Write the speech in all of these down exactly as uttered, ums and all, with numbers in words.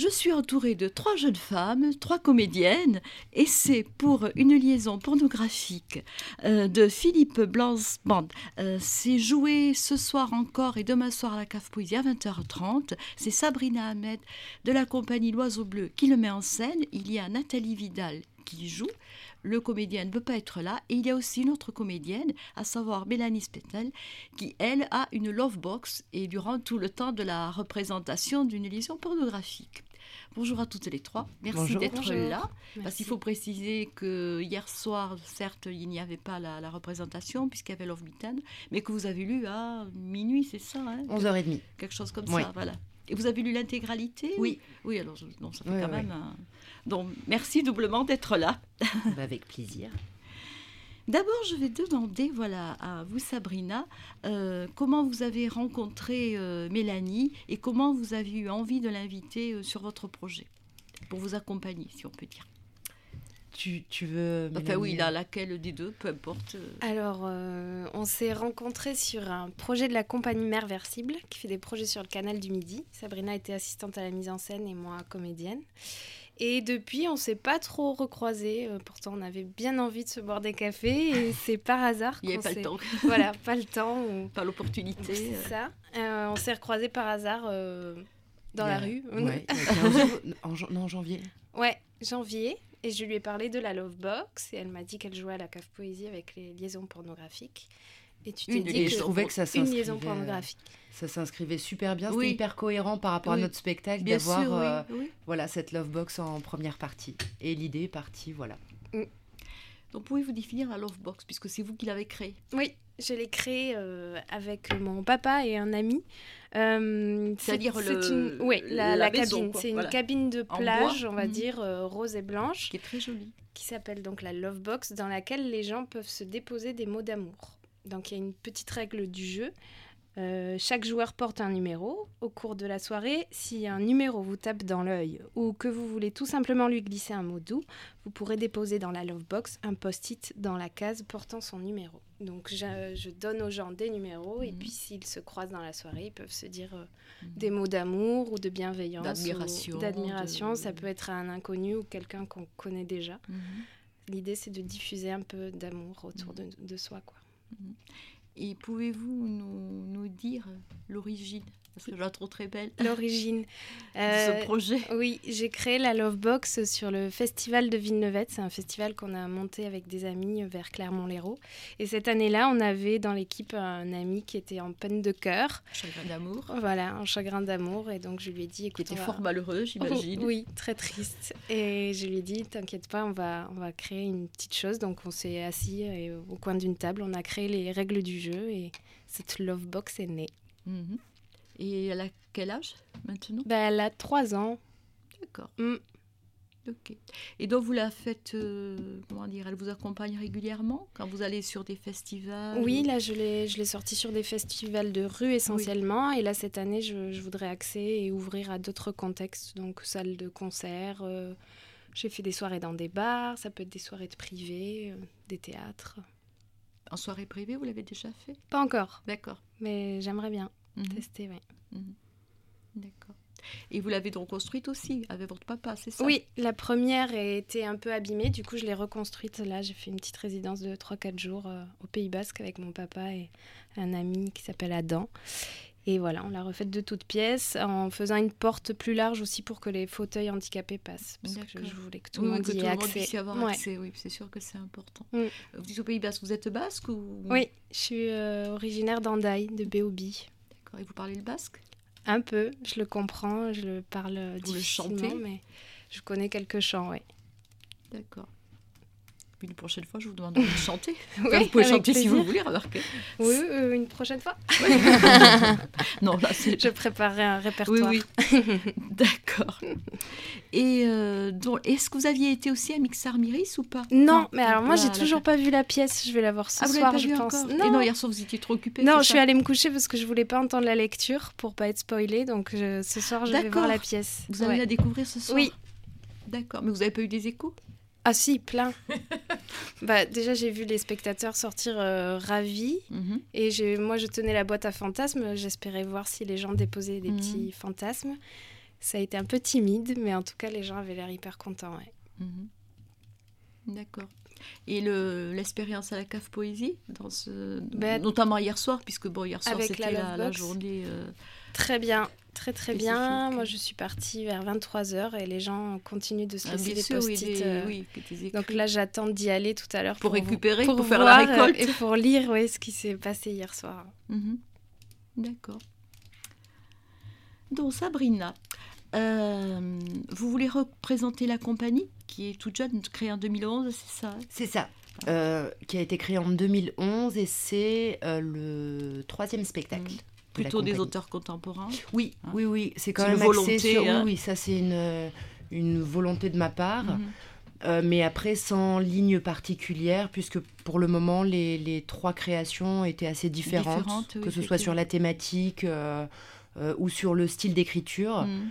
je suis entourée de trois jeunes femmes, trois comédiennes, et c'est pour une liaison pornographique euh, de Philippe Blansband. Euh, c'est joué ce soir encore et demain soir à la Cave Poésie à vingt heures trente. C'est Sabrina Ahmed de la compagnie L'Oiseau Bleu qui le met en scène. Il y a Nathalie Vidal qui joue. Le comédien ne peut pas être là. Et il y a aussi une autre comédienne, à savoir Mélanie Spettel, qui, elle, a une love box et durant tout le temps de la représentation d'une liaison pornographique. Bonjour à toutes les trois. Merci bonjour, d'être bonjour. là. Merci. Parce qu'il faut préciser que hier soir, certes, il n'y avait pas la, la représentation puisqu'il y avait Love Beaten, mais que vous avez lu à minuit, c'est ça hein onze heures trente. Quelque chose comme oui. ça, voilà. Et vous avez lu l'intégralité? Oui. Oui, alors non, ça fait oui, quand oui. même... Un... Donc, merci doublement d'être là. Bah, avec plaisir. D'abord, je vais demander voilà, à vous, Sabrina, euh, comment vous avez rencontré euh, Mélanie et comment vous avez eu envie de l'inviter euh, sur votre projet, pour vous accompagner, si on peut dire. Tu, tu veux... Enfin oui, là, laquelle des deux, peu importe. Alors, euh, on s'est rencontrés sur un projet de la compagnie Mère Versible, qui fait des projets sur le canal du Midi. Sabrina était assistante à la mise en scène et moi comédienne. Et depuis, on ne s'est pas trop recroisés. Euh, pourtant, on avait bien envie de se boire des cafés. Et c'est par hasard Il n'y avait pas s'est... le temps. Voilà, pas le temps. Ou... Pas l'opportunité. C'est ça. Euh, on s'est recroisés par hasard euh, dans a... la rue. Ouais, il y a quinze... en, non, en janvier. Ouais, janvier. Et je lui ai parlé de la Love Box. Et elle m'a dit qu'elle jouait à la Cave Poésie avec les liaisons pornographiques. Et tu t'es une, dit et que je trouvais que ça une liaison pornographique. Ça s'inscrivait super bien, oui. c'était hyper cohérent par rapport oui. à notre spectacle bien d'avoir sûr, euh, oui, oui. Voilà, cette love box en première partie. Et l'idée est partie, voilà. Mm. Donc pouvez-vous définir la love box, puisque c'est vous qui l'avez créée? Oui, je l'ai créée euh, avec mon papa et un ami. Euh, C'est-à-dire c'est, le, c'est une, ouais, la, la, la maison, cabine. quoi. C'est Voilà. une cabine de plage, bois. on va mmh. dire, euh, rose et blanche. Qui est très jolie. Qui s'appelle donc la Love Box, dans laquelle les gens peuvent se déposer des mots d'amour. Donc il y a une petite règle du jeu. Euh, chaque joueur porte un numéro. Au cours de la soirée, si un numéro vous tape dans l'œil ou que vous voulez tout simplement lui glisser un mot doux, vous pourrez déposer dans la Love Box un post-it dans la case portant son numéro. Donc je, je donne aux gens des numéros mmh. et puis s'ils se croisent dans la soirée, ils peuvent se dire euh, mmh. des mots d'amour ou de bienveillance, d'admiration. Ou d'admiration. De... Ça peut être un inconnu ou quelqu'un qu'on connaît déjà. Mmh. L'idée, c'est de diffuser un peu d'amour autour mmh. de, de soi, quoi. Mmh. Et pouvez-vous nous, nous dire l'origine? Parce que je la trouve très belle. L'origine. Euh, de ce projet. Oui, j'ai créé la Love Box sur le festival de Villeneuve. C'est un festival qu'on a monté avec des amis vers Clermont-Lérault. Et cette année-là, on avait dans l'équipe un ami qui était en peine de cœur. Chagrin d'amour. Voilà, un chagrin d'amour. Et donc, je lui ai dit... Qui était va... fort malheureux, j'imagine. Oh, oui, très triste. Et je lui ai dit, t'inquiète pas, on va, on va créer une petite chose. Donc, on s'est assis et, au coin d'une table. On a créé les règles du jeu et cette Love Box est née. Mm-hmm. Et elle a quel âge maintenant? Ben, elle a trois ans. D'accord. Mm. Ok. Et donc vous la faites, euh, comment dire, elle vous accompagne régulièrement quand vous allez sur des festivals? Oui, ou... là je l'ai, je l'ai sortie sur des festivals de rue essentiellement. Oui. Et là cette année, je, je voudrais axer et ouvrir à d'autres contextes, donc salles de concert. Euh, j'ai fait des soirées dans des bars, ça peut être des soirées de privé, euh, des théâtres. En soirée privée, vous l'avez déjà fait? Pas encore. D'accord. Mais j'aimerais bien. Mmh. Tester, oui. Mmh. D'accord. Et vous l'avez donc construite aussi avec votre papa, c'est ça? Oui, la première était un peu abîmée, du coup je l'ai reconstruite. Là, j'ai fait une petite résidence de trois quatre jours euh, au Pays Basque avec mon papa et un ami qui s'appelle Adam. Et voilà, on l'a refaite de toutes pièces en faisant une porte plus large aussi pour que les fauteuils handicapés passent. Parce D'accord. que je, je voulais que tout le oui, monde que y ait tout le accès. monde puisse y avoir ouais. accès, oui, c'est sûr que c'est important. Mm. Vous dites au Pays Basque, vous êtes basque ou... Oui, je suis euh, originaire d'Andaï, de Béobi. D'accord, et vous parlez le basque? Un peu, je le comprends, je le parle vous difficilement, le chantez? Mais je connais quelques chants, oui. D'accord. Puis une prochaine fois, je vous demanderai de chanter. Oui, enfin, vous pouvez chanter plaisir. si vous voulez, remarquez. Oui, euh, une prochaine fois. Non, là, c'est... Je préparerai un répertoire. Oui, oui. D'accord. Et euh, donc, est-ce que vous aviez été aussi à Mixar-Miris ou pas? Non, non, mais alors moi, là, j'ai toujours là, pas vu la pièce. Je vais la voir ce ah, soir, vous je pas pense. Encore non. Et non, hier soir, vous étiez trop occupée. Non, je ça suis allée me coucher parce que je voulais pas entendre la lecture pour pas être spoilée. Donc je, ce soir, je D'accord. vais voir la pièce. Vous allez ouais. la découvrir ce soir? Oui. D'accord, mais vous n'avez pas eu des échos? Ah si, plein. bah, déjà, j'ai vu les spectateurs sortir euh, ravis. Mm-hmm. Et j'ai, moi, je tenais la boîte à fantasmes. J'espérais voir si les gens déposaient des mm-hmm. petits fantasmes. Ça a été un peu timide, mais en tout cas, les gens avaient l'air hyper contents. Ouais. Mmh. D'accord. Et le, l'expérience à la Cave Poésie, dans ce, Ben, notamment hier soir, puisque bon, hier soir avec c'était la la, Love la Box. journée. euh, Très bien, très très Spécifique. bien. Moi, je suis partie vers vingt-trois heures et les gens continuent de se ah, laisser bien des sûr, oui, post-it. des- euh, oui, que des Donc écrits. là, j'attends d'y aller tout à l'heure Pour pour, récupérer, pour pour faire la voir, euh, récolte. et pour lire ouais, ce qui s'est passé hier soir. Mhm. D'accord. Donc, Sabrina, euh, vous voulez représenter la compagnie qui est toute jeune, créée en deux mille onze, c'est ça hein? C'est ça. Euh, qui a été créé en deux mille onze et c'est euh, le troisième spectacle. Mm. de la Plutôt des compagnie. auteurs contemporains. Oui, Hein. oui, oui. C'est quand C'est même une axé volonté, sur... hein. Oui, oui, ça c'est une, une volonté de ma part. Mhm. Euh, mais après, sans ligne particulière, puisque pour le moment, les, les trois créations étaient assez différentes, Différentes, oui, que ce soit sur la thématique euh, euh, ou sur le style d'écriture. Mhm.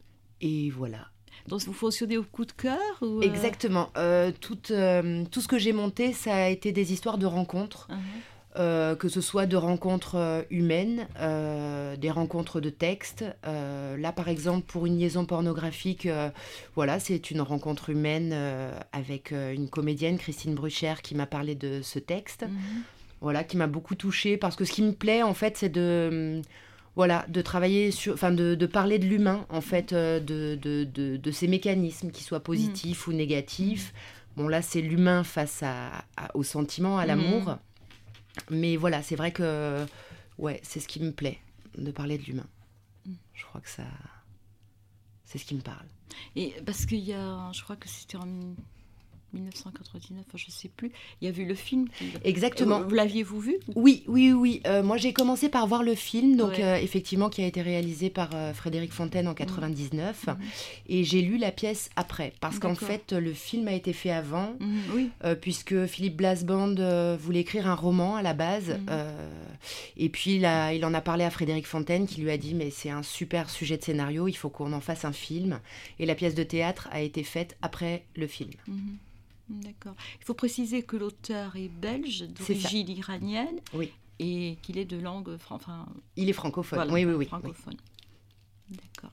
Et voilà. Donc, vous fonctionnez au coup de cœur ou, euh, Exactement. Euh, tout, euh, tout ce que j'ai monté, ça a été des histoires de rencontres. Mhm. Euh, que ce soit de rencontres euh, humaines, euh, des rencontres de textes. Euh, là, par exemple, pour une liaison pornographique, euh, voilà, c'est une rencontre humaine euh, avec euh, une comédienne, Christine Brucher, qui m'a parlé de ce texte, Mhm. voilà, qui m'a beaucoup touchée, parce que ce qui me plaît, en fait, c'est de... hum, Voilà, de travailler sur, enfin de, de parler de l'humain, en fait, euh, de, de, de, de ces mécanismes, qu'ils soient positifs ou négatifs. Bon, là, c'est l'humain face à, à- au sentiment, à l'amour. Mhm. Mais voilà, c'est vrai que ouais, c'est ce qui me plaît, de parler de l'humain. Mm. Je crois que ça, c'est ce qui me parle. Et parce qu'il y a, je crois que c'était en mille neuf cent quatre-vingt-dix-neuf, enfin, je ne sais plus, il y a vu le film. qui- Exactement. Euh, Vous l'aviez-vous vu Oui, oui, oui. Euh, moi, j'ai commencé par voir le film, donc Ouais. euh, effectivement, qui a été réalisé par euh, Frédéric Fontaine en quatre-vingt-dix-neuf. Mhm. Et j'ai lu la pièce après, parce qu'en D'accord. fait, le film a été fait avant. Mhm, Oui. Euh, puisque Philippe Blasband euh, voulait écrire un roman à la base. Mhm. euh, et puis il, a- il en a parlé à Frédéric Fontaine qui lui a dit mais c'est un super sujet de scénario, il faut qu'on en fasse un film. Et la pièce de théâtre a été faite après le film. Mhm. D'accord. Il faut préciser que l'auteur est belge, C'est ça. d'origine iranienne, Oui. et qu'il est de langue, fran- enfin, Il est francophone. voilà, oui, oui, oui. francophone. D'accord.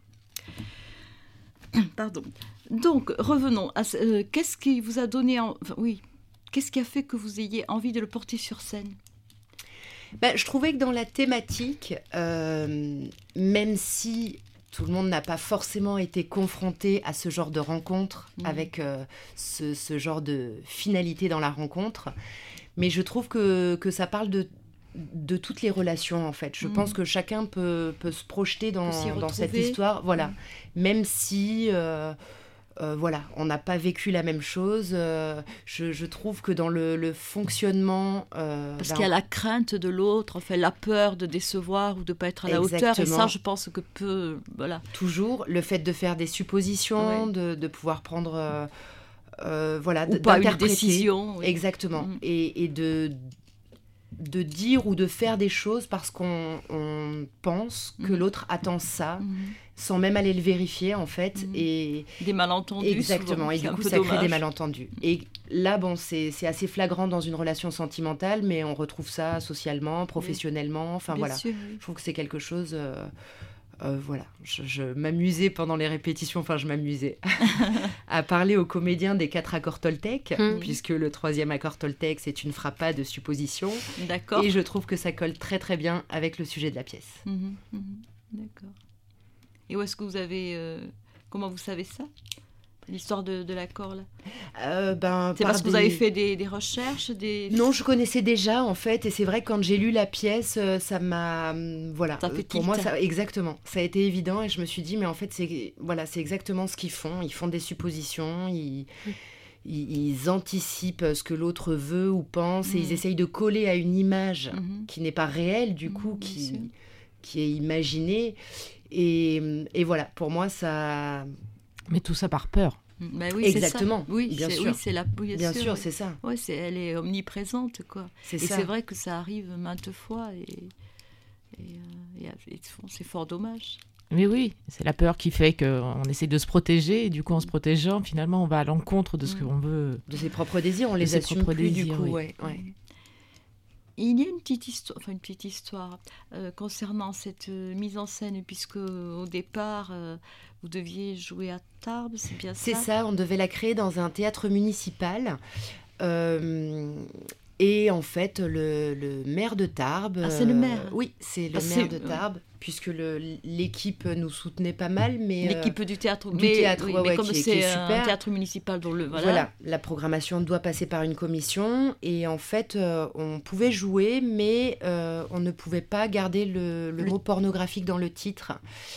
Pardon. Donc, revenons à ce- euh, qu'est-ce qui vous a donné, en- enfin, oui, qu'est-ce qui a fait que vous ayez envie de le porter sur scène? Ben, je trouvais que dans la thématique, euh, même si tout le monde n'a pas forcément été confronté à ce genre de rencontre, Mhm. avec euh, ce, ce genre de finalité dans la rencontre, mais je trouve que, que ça parle de, de toutes les relations, en fait. Je Mhm. pense que chacun peut, peut se projeter dans, Peut s'y dans cette retrouver. histoire, voilà. Mhm. Même si... euh, euh, voilà, on n'a pas vécu la même chose. euh, je, je trouve que dans le, le fonctionnement... euh, Parce d'un- qu'il y a la crainte de l'autre, enfin, la peur de décevoir ou de ne pas être à la hauteur, et Exactement. ça, je pense que peut, voilà. Toujours le fait de faire des suppositions, Ouais. de, de pouvoir prendre, euh, euh, voilà, Ou d- pas une d'interpréter. décision. oui. Exactement. Mm. Et, et de, de dire ou de faire des choses parce qu'on on pense que Mhm. l'autre attend ça, Mhm. sans même aller le vérifier, en fait. Mhm. Et Des malentendus. exactement. souvent, Et c'est du un coup, peu ça crée des dommage. malentendus. Et là, bon, c'est c'est assez flagrant dans une relation sentimentale, mais on retrouve ça socialement, professionnellement. Enfin, Bien voilà. sûr, oui. Je trouve que c'est quelque chose... euh, euh, voilà, je, je m'amusais pendant les répétitions, enfin je m'amusais à parler aux comédiens des quatre accords Toltec, Mm. puisque le troisième accord Toltec, c'est une frappa de supposition. D'accord. Et je trouve que ça colle très très bien avec le sujet de la pièce. Mhm, mhm. D'accord. Et où est-ce que vous avez... euh, comment vous savez ça? L'histoire de, de l'accord, là. Euh, ben, C'est par parce que vous des- avez fait des, des recherches des... Non, je connaissais déjà en fait, et c'est vrai que quand j'ai lu la pièce, euh, ça m'a, hum, voilà, Ça fait euh, pour tilt. moi, ça, exactement, ça a été évident, et je me suis dit, mais en fait, c'est, voilà, c'est exactement ce qu'ils font. Ils font des suppositions, ils, ils, ils anticipent ce que l'autre veut ou pense, et Mhm. ils essayent de coller à une image Mhm. qui n'est pas réelle du Mhm, coup, bien qui, sûr. qui est imaginée, et, et voilà, pour moi, ça, Mais tout ça par peur. Ben oui, c'est ça. exactement, Oui, bien c'est, sûr. oui, c'est la... oui, bien sûr, oui. c'est ça, Ouais, c'est, elle est omniprésente, quoi. c'est Et ça. c'est vrai que ça arrive maintes fois, et, et, euh, et- et c'est fort dommage. Mais oui, c'est la peur qui fait qu'on essaie de se protéger, et du coup, en se protégeant, finalement, on va à l'encontre de ce Mm. qu'on veut. De ses propres désirs, on De les ses assume propres plus du désirs, coup, oui. ouais, ouais. Il y a une petite histoire, enfin une petite histoire euh, concernant cette euh, mise en scène, puisque au départ, euh, vous deviez jouer à Tarbes, c'est bien ça? C'est ça, on devait la créer dans un théâtre municipal. Euh, et en fait, le, le maire de Tarbes... Ah, c'est le maire euh, Oui, c'est le ah, maire c'est... de Tarbes, puisque le, l'équipe nous soutenait pas mal, mais... L'équipe euh, du théâtre, du mais, théâtre, oui, ouais, mais ouais, comme qui, c'est qui est un super. théâtre municipal, dont le... Voilà. Voilà, la programmation doit passer par une commission, et en fait, euh, on pouvait jouer, mais euh, on ne pouvait pas garder le, le, le... mot pornographique dans le titre.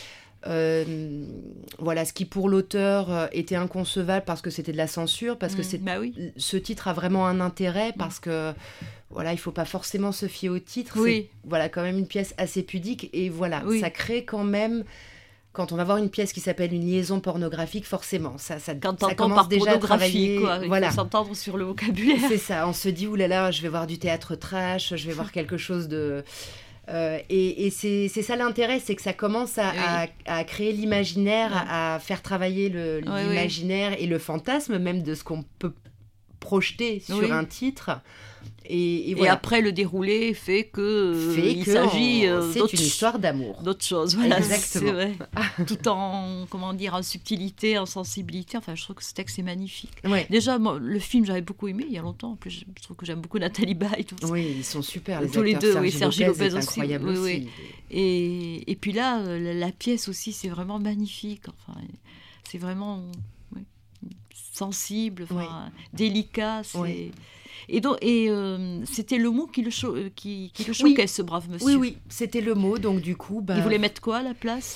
Euh, voilà, ce qui pour l'auteur euh, était inconcevable parce que c'était de la censure, parce que mmh, c'est, bah oui. ce titre a vraiment un intérêt, parce mmh. que voilà, il faut pas forcément se fier au titre. Oui. C'est voilà, quand même une pièce assez pudique, et voilà, oui. ça crée quand même, quand on va voir une pièce qui s'appelle Une liaison pornographique, forcément, ça, ça, quand ça commence par déjà à travailler. Quoi, il voilà. faut s'entendre sur le vocabulaire. C'est ça, on se dit, oulala, je vais voir du théâtre trash, je vais voir quelque chose de... Euh, et, et c'est, c'est ça l'intérêt, c'est que ça commence à, oui. à, à créer l'imaginaire, ouais. à, à faire travailler le, ouais, l'imaginaire oui. et le fantasme même de ce qu'on peut projeter sur oui. un titre. Et, et, et voilà. après, le déroulé fait que fait il que s'agit on... euh, c'est d'autres une histoire d'amour, d'autres choses. Voilà, exactement. C'est vrai. Tout en comment dire, en subtilité, en sensibilité. Enfin, je trouve que ce texte est magnifique. Ouais. Déjà, moi, le film, j'avais beaucoup aimé il y a longtemps. En plus, je trouve que j'aime beaucoup Nathalie Baye. Tout ça. Oui, ils sont super. Les tous les deux. Sergi Oui, Sergi Lopez, Lopez est aussi. incroyable oui, aussi. Oui. Et, et puis là, la, la pièce aussi, c'est vraiment magnifique. Enfin, c'est vraiment oui, sensible, enfin, oui. délicat. C'est... Oui. Et, donc, et euh, c'était le mot qui le, cho- qui, qui le choquait, oui. ce brave monsieur. Oui, oui, c'était le mot, donc du coup... Bah... Il voulait mettre quoi à la place?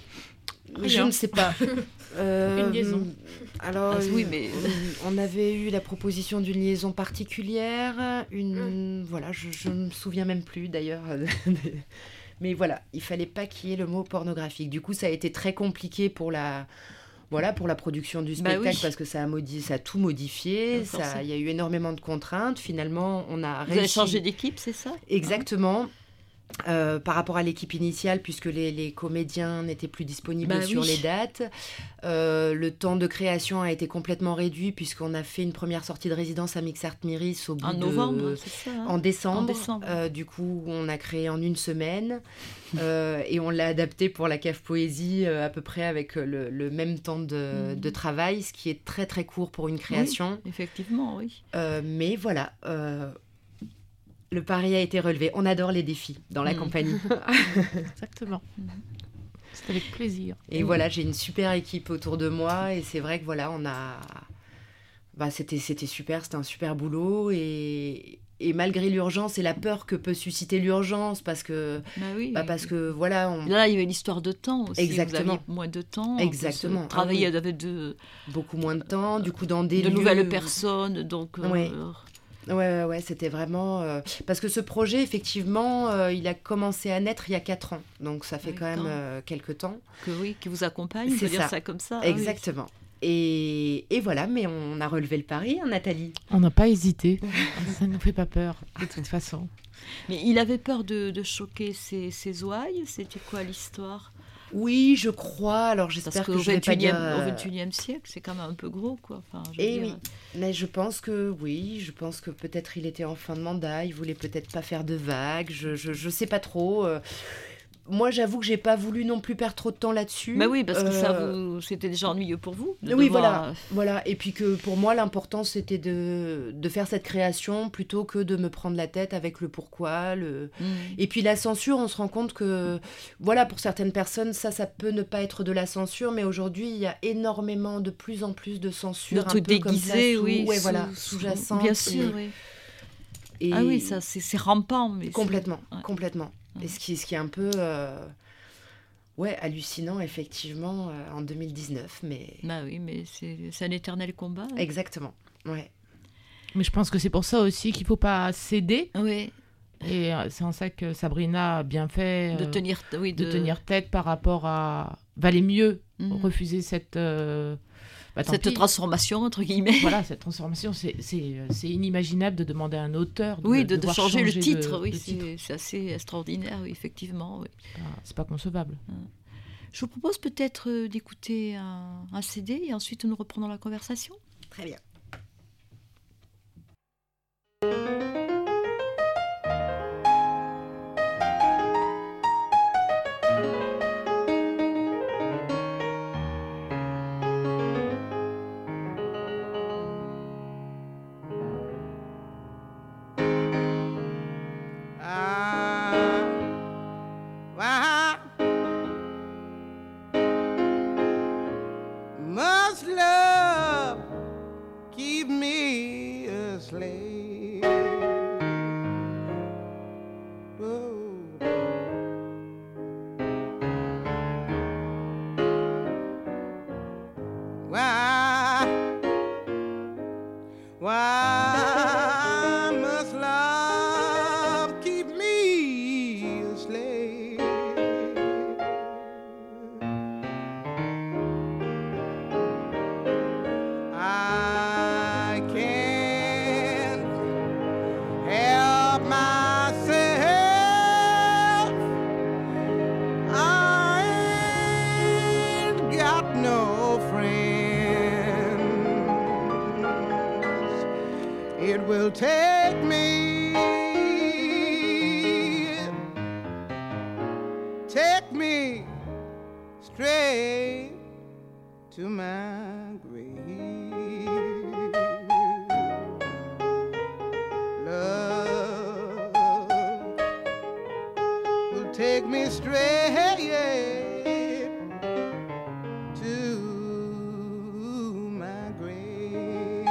Je ne sais pas. euh, une liaison. Alors, ah, oui, mais... on avait eu la proposition d'une liaison particulière, une... Mmh. Voilà, je ne me souviens même plus, d'ailleurs. Mais voilà, il ne fallait pas qu'il y ait le mot pornographique. Du coup, ça a été très compliqué pour la... Voilà, pour la production du spectacle, bah oui. parce que ça a, modi- ça a tout modifié, il y a eu énormément de contraintes. Finalement, on a Vous réussi... avez changé d'équipe, c'est ça? Exactement. Euh, par rapport à l'équipe initiale, puisque les, les comédiens n'étaient plus disponibles bah sur oui. les dates. Euh, le temps de création a été complètement réduit, puisqu'on a fait une première sortie de résidence à Mixart Myris au bout en de... novembre, c'est ça, hein? En décembre. En décembre. Euh, du coup, on a créé en une semaine. euh, et on l'a adapté pour la Cave Poésie, euh, à peu près avec le, le même temps de, mmh. de travail, ce qui est très très court pour une création. Oui, effectivement, oui. Euh, mais voilà... Euh, le pari a été relevé. On adore les défis dans la mmh. compagnie. Exactement. Mmh. C'est avec plaisir. Et mmh. voilà, j'ai une super équipe autour de moi. Et c'est vrai que voilà, on a... Bah, c'était, c'était super, c'était un super boulot. Et, et malgré l'urgence et la peur que peut susciter l'urgence, parce que... Bah oui, bah oui. parce que voilà... On... Là, il y avait l'histoire de temps aussi. Exactement. Vous aviez moins de temps. Exactement. Travailler ah, oui. avec de... Beaucoup moins de temps, du coup dans des de lieux... nouvelles personnes, donc... Ouais. Euh... Ouais, ouais, ouais, c'était vraiment... Euh... Parce que ce projet, effectivement, euh, il a commencé à naître il y a quatre ans. Donc, ça fait ouais, quand même euh, quelques temps. Que oui, qui vous accompagne, on peut dire ça comme ça. Exactement. Ah, oui. et... et voilà, mais on a relevé le pari, hein, Nathalie. On n'a pas hésité. Ça ne nous fait pas peur, de toute façon. Mais il avait peur de, de choquer ses, ses ouailles. C'était quoi l'histoire ? Oui, je crois. Alors, j'espère Parce que je vais pas dire... Au vingt et unième siècle, c'est quand même un peu gros, quoi. Enfin, je Et veux oui, dire... mais je pense que oui, je pense que peut-être il était en fin de mandat, il voulait peut-être pas faire de vagues, je, je, je sais pas trop. Euh... Moi, j'avoue que j'ai pas voulu non plus perdre trop de temps là-dessus. Bah oui, parce que euh... ça vous... c'était déjà ennuyeux pour vous. Oui, devoir... voilà, voilà. Et puis que pour moi, l'important, c'était de, de faire cette création plutôt que de me prendre la tête avec le pourquoi. Le... Mmh. Et puis la censure, on se rend compte que, voilà, pour certaines personnes, ça, ça peut ne pas être de la censure, mais aujourd'hui, il y a énormément, de plus en plus de censure. De trucs déguisés, oui. Ouais, sous, voilà, sous, sous-jacente. Bien sûr, et... oui. Et... Ah oui, ça, c'est, c'est rampant. Mais complètement, c'est... Ouais. complètement. Et ce qui, ce qui est un peu euh, ouais, hallucinant, effectivement, euh, en deux mille dix-neuf. Mais... Bah oui, mais c'est, c'est un éternel combat. Hein. Exactement, ouais. Mais je pense que c'est pour ça aussi qu'il ne faut pas céder. Oui. Et c'est en ça que Sabrina a bien fait de, euh, tenir, oui, de... de tenir tête par rapport à... Valait mieux mmh. refuser cette... Euh... Bah, cette transformation, entre guillemets. Voilà, cette transformation, c'est, c'est, c'est inimaginable de demander à un auteur de, oui, de, de de changer, changer le titre. De, oui, de c'est, titre. c'est assez extraordinaire, oui, effectivement. Oui. Ah, c'est pas concevable. Je vous propose peut-être d'écouter un, un C D et ensuite nous reprenons la conversation. Très bien. It will take me, take me straight to my grave. Love will take me straight to my grave.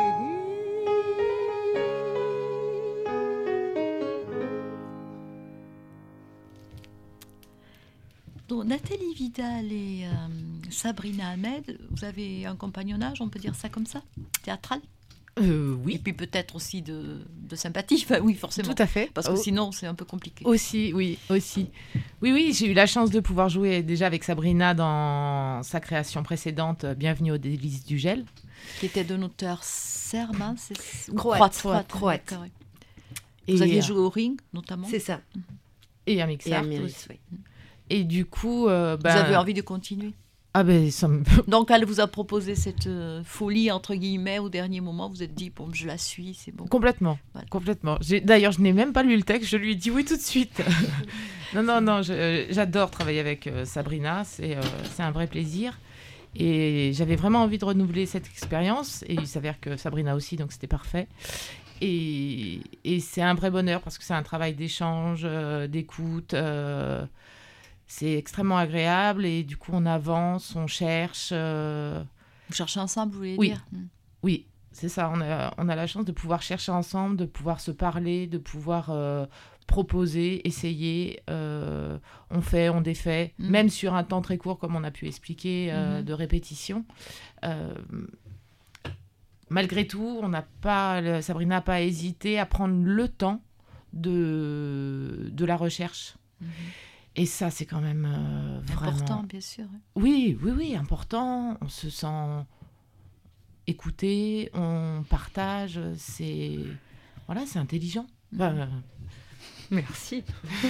Donc, Nathalie Vidal et euh, Sabrina Ahmed, vous avez un compagnonnage, on peut dire ça comme ça, théâtral? Euh, oui. Et puis peut-être aussi de, de sympathie, enfin, oui, forcément. Tout à fait. Parce que Oh. sinon, c'est un peu compliqué. Aussi, oui, aussi. Oui, oui, j'ai eu la chance de pouvoir jouer déjà avec Sabrina dans sa création précédente, Bienvenue aux délices du gel. Qui était d'un auteur serbe, hein, c'est ou Croate, croate, croate. d'accord, oui. Et, Vous aviez euh, joué au ring, notamment. C'est ça. Et à Et Mixart Amiris, aussi. oui. Et du coup, euh, ben, Vous avez envie de continuer. Ah ben, ça me... Donc, elle vous a proposé cette euh, folie, entre guillemets, au dernier moment. Vous êtes dit, bon, je la suis, c'est bon. Complètement, Voilà. complètement. J'ai- D'ailleurs, je n'ai même pas lu le texte, je lui ai dit oui tout de suite. non, non, non, je- j'adore travailler avec euh, Sabrina, c'est euh, c'est un vrai plaisir. Et j'avais vraiment envie de renouveler cette expérience, et il s'avère que Sabrina aussi, donc c'était parfait. Et, et c'est un vrai bonheur, parce que c'est un travail d'échange, euh, d'écoute, euh, c'est extrêmement agréable, et du coup on avance, on cherche... euh, Vous cherchez ensemble, vous voulez Oui. dire Mm. Oui, c'est ça. On a, on a la chance de pouvoir chercher ensemble, de pouvoir se parler, de pouvoir euh, proposer, essayer. euh, on fait, on défait, Mhm. même sur un temps très court, comme on a pu expliquer, euh, Mhm. de répétition. Euh, malgré tout, on n'a pas, le- Sabrina n'a pas hésité à prendre le temps de, de la recherche. Mhm. Et ça, c'est quand même euh, vraiment... Important, bien sûr. hein. Oui, oui, oui, important. On se sent écouté, on partage. C'est voilà, c'est intelligent. Enfin, euh, Merci.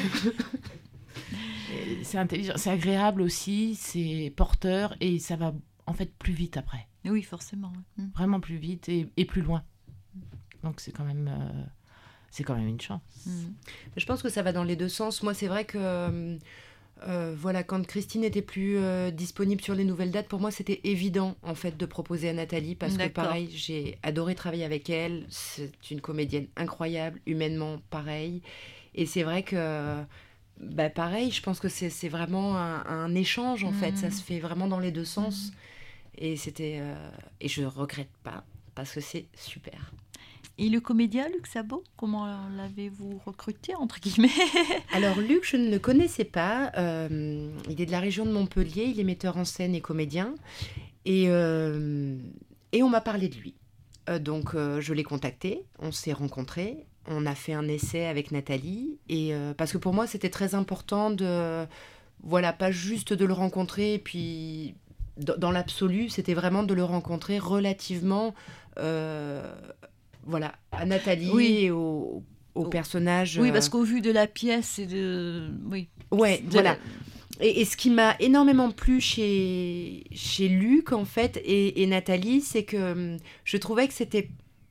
euh, c'est intelligent, c'est agréable aussi, c'est porteur et ça va en fait plus vite après, Oui, forcément. ouais. Mm. vraiment plus vite et, et plus loin. Donc c'est quand même, euh, c'est quand même une chance. Mm. Je pense que ça va dans les deux sens. Moi, c'est vrai que euh, euh, voilà, quand Christine n'était plus euh, disponible sur les nouvelles dates, pour moi, c'était évident en fait de proposer à Nathalie parce que D'accord. pareil, j'ai adoré travailler avec elle. C'est une comédienne incroyable, humainement pareil. Et c'est vrai que bah, pareil, je pense que c'est c'est vraiment un, un échange en fait. Mhm. Ça se fait vraiment dans les deux sens. Et c'était euh, et je regrette pas parce que c'est super. Et le comédien Luc Sabot, comment l'avez-vous recruté, entre guillemets? Alors Luc, je ne le connaissais pas. Euh, il est de la région de Montpellier, il est metteur en scène et comédien. Et, euh, et on m'a parlé de lui. Euh, donc euh, je l'ai contacté, on s'est rencontrés, on a fait un essai avec Nathalie. Et, euh, parce que pour moi, c'était très important de... Voilà, pas juste de le rencontrer et puis... Dans, dans l'absolu, c'était vraiment de le rencontrer relativement... euh, voilà, à Nathalie Oui. et au, au Oh. personnage... Oui, euh, parce qu'au vu de la pièce et de... Oui. Ouais, de- voilà. Et, et ce qui m'a énormément plu chez, chez Luc, en fait, et, et Nathalie, c'est que hum, je trouvais que c'était...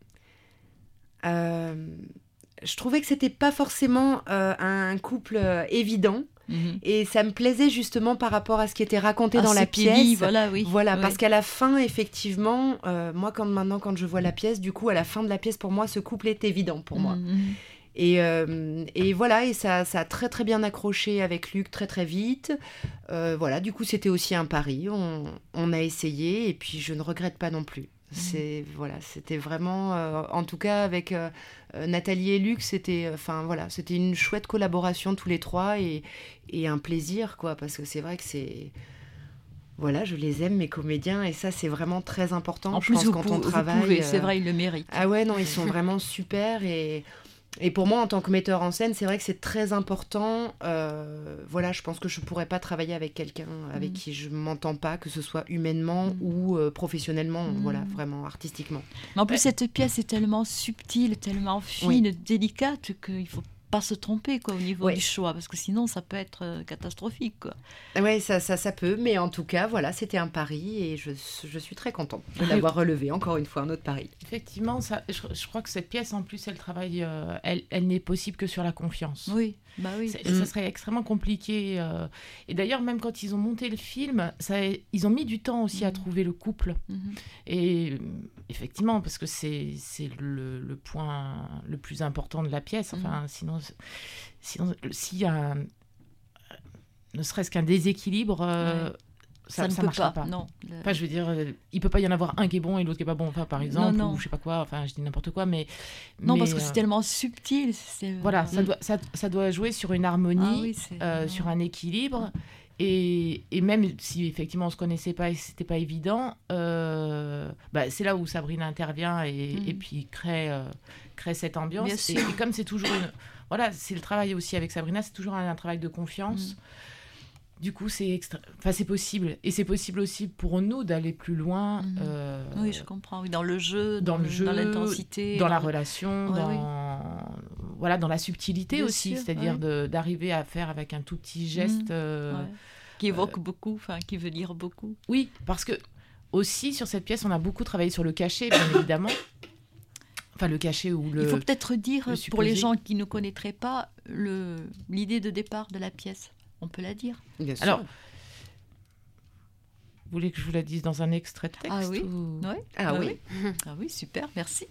euh, je trouvais que c'était pas forcément euh, un couple euh, évident. Mhm. Et ça me plaisait justement par rapport à ce qui était raconté dans Ah, la c'est pièce. Pili, voilà, oui. Voilà, Oui. parce qu'à la fin, effectivement, euh, moi, quand, maintenant, quand je vois la pièce, du coup, à la fin de la pièce, pour moi, ce couple est évident pour moi. Mhm. Et, euh, et voilà, et ça, ça a très très bien accroché avec Luc très très vite. Euh, voilà, du coup c'était aussi un pari, on, on a essayé et puis je ne regrette pas non plus. C'est voilà, c'était vraiment, euh, en tout cas avec euh, euh, Nathalie et Luc, c'était, enfin voilà, c'était une chouette collaboration tous les trois et, et un plaisir quoi, parce que c'est vrai que c'est, voilà, je les aime mes comédiens et ça c'est vraiment très important. En je plus, pense vous, quand pou- on vous travaille. pouvez, c'est euh, vrai, il le mérite. ah ouais, non, ils sont vraiment super. Et, et pour moi, en tant que metteur en scène, c'est vrai que c'est très important. Euh, voilà, je pense que je ne pourrais pas travailler avec quelqu'un avec Mm. qui je ne m'entends pas, que ce soit humainement Mm. ou euh, professionnellement, Mm. voilà, vraiment artistiquement. Mais en plus, cette pièce est tellement subtile, tellement fine, délicate, qu'il faut pas se tromper quoi, au niveau Ouais. du choix, parce que sinon ça peut être euh, catastrophique. Quoi. Ouais, ça, ça, ça peut, mais en tout cas, voilà, c'était un pari et je, je suis très contente de Ah, l'avoir relevé, encore une fois, un autre pari. Effectivement, ça, je, je crois que cette pièce, en plus, elle travaille, euh, elle, elle n'est possible que sur la confiance. Oui, bah oui. C'est- Mm. Ça serait extrêmement compliqué. euh, Et d'ailleurs, même quand ils ont monté le film, ça, ils ont mis du temps aussi à Mm. trouver le couple. Mhm. Et euh, effectivement, parce que c'est, c'est le, le point le plus important de la pièce. Enfin, sinon, sinon s'il y a un- ne serait-ce qu'un déséquilibre, euh, Ouais. ça, Ça, ça ne peut marchera pas. pas. Non. Le- Enfin, je veux dire, euh, il peut pas y en avoir un qui est bon et l'autre qui est pas bon, enfin, par exemple, non. ou je sais pas quoi, enfin, je dis n'importe quoi, mais... non, mais, parce que euh, c'est tellement subtil. C'est... Voilà, ça Mm. doit, ça, ça doit jouer sur une harmonie, Ah oui, c'est euh, vraiment- sur un équilibre, et, et même si effectivement on se connaissait pas et c'était pas évident, euh, bah, c'est là où Sabrina intervient et, Mm. et puis crée, euh, crée cette ambiance. Bien Et, sûr. et comme c'est toujours une... Voilà, c'est le travail aussi avec Sabrina, c'est toujours un, un travail de confiance. Mm. Du coup, c'est extra... enfin, c'est possible. Et c'est possible aussi pour nous d'aller plus loin. Mhm. euh, Oui, je comprends. Oui, dans le jeu, dans dans, le jeu, dans l'intensité, dans la le- relation, Ouais, dans... Voilà, dans la subtilité Bien aussi. sûr, C'est-à-dire ouais. de- d'arriver à faire avec un tout petit geste. Mhm. euh, ouais, qui évoque beaucoup, enfin qui veut dire beaucoup. Oui, parce que aussi sur cette pièce, on a beaucoup travaillé sur le cachet, bien évidemment. Enfin, le cachet ou le... Il faut peut-être dire, le pour les supposé. gens qui ne connaîtraient pas, le, l'idée de départ de la pièce. On peut la dire. Bien sûr. Alors, vous voulez que je vous la dise dans un extrait de texte Ah oui. ou- Ouais. Ah oui. Ah oui, super, merci.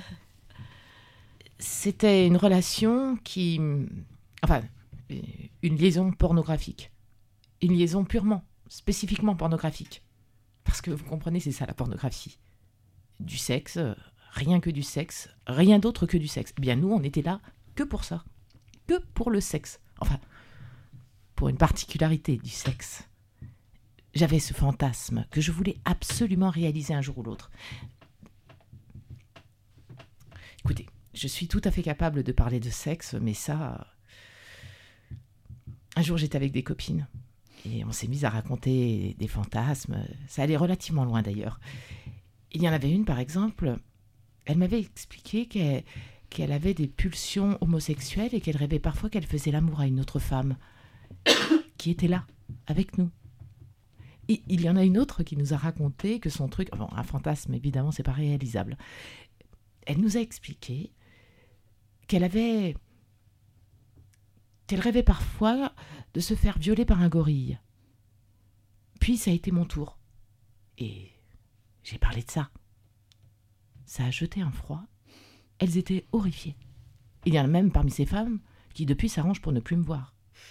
C'était une relation qui... Enfin, une liaison pornographique. Une liaison purement, spécifiquement pornographique. Parce que vous comprenez, c'est ça la pornographie. Du sexe, euh, rien que du sexe, rien d'autre que du sexe. Eh bien, nous, on était là que pour ça. Que pour le sexe. Enfin, pour une particularité du sexe. J'avais ce fantasme que je voulais absolument réaliser un jour ou l'autre. Écoutez, je suis tout à fait capable de parler de sexe, mais ça... Un jour, j'étais avec des copines et on s'est mis à raconter des fantasmes. Ça allait relativement loin d'ailleurs. Il y en avait une, par exemple, elle m'avait expliqué qu'elle, qu'elle avait des pulsions homosexuelles et qu'elle rêvait parfois qu'elle faisait l'amour à une autre femme qui était là, avec nous. Et il y en a une autre qui nous a raconté que son truc... Bon, un fantasme, évidemment, c'est pas réalisable. Elle nous a expliqué qu'elle avait... qu'elle rêvait parfois de se faire violer par un gorille. Puis ça a été mon tour. Et j'ai parlé de ça. Ça a jeté un froid. Elles étaient horrifiées. Il y en a même parmi ces femmes qui depuis s'arrangent pour ne plus me voir.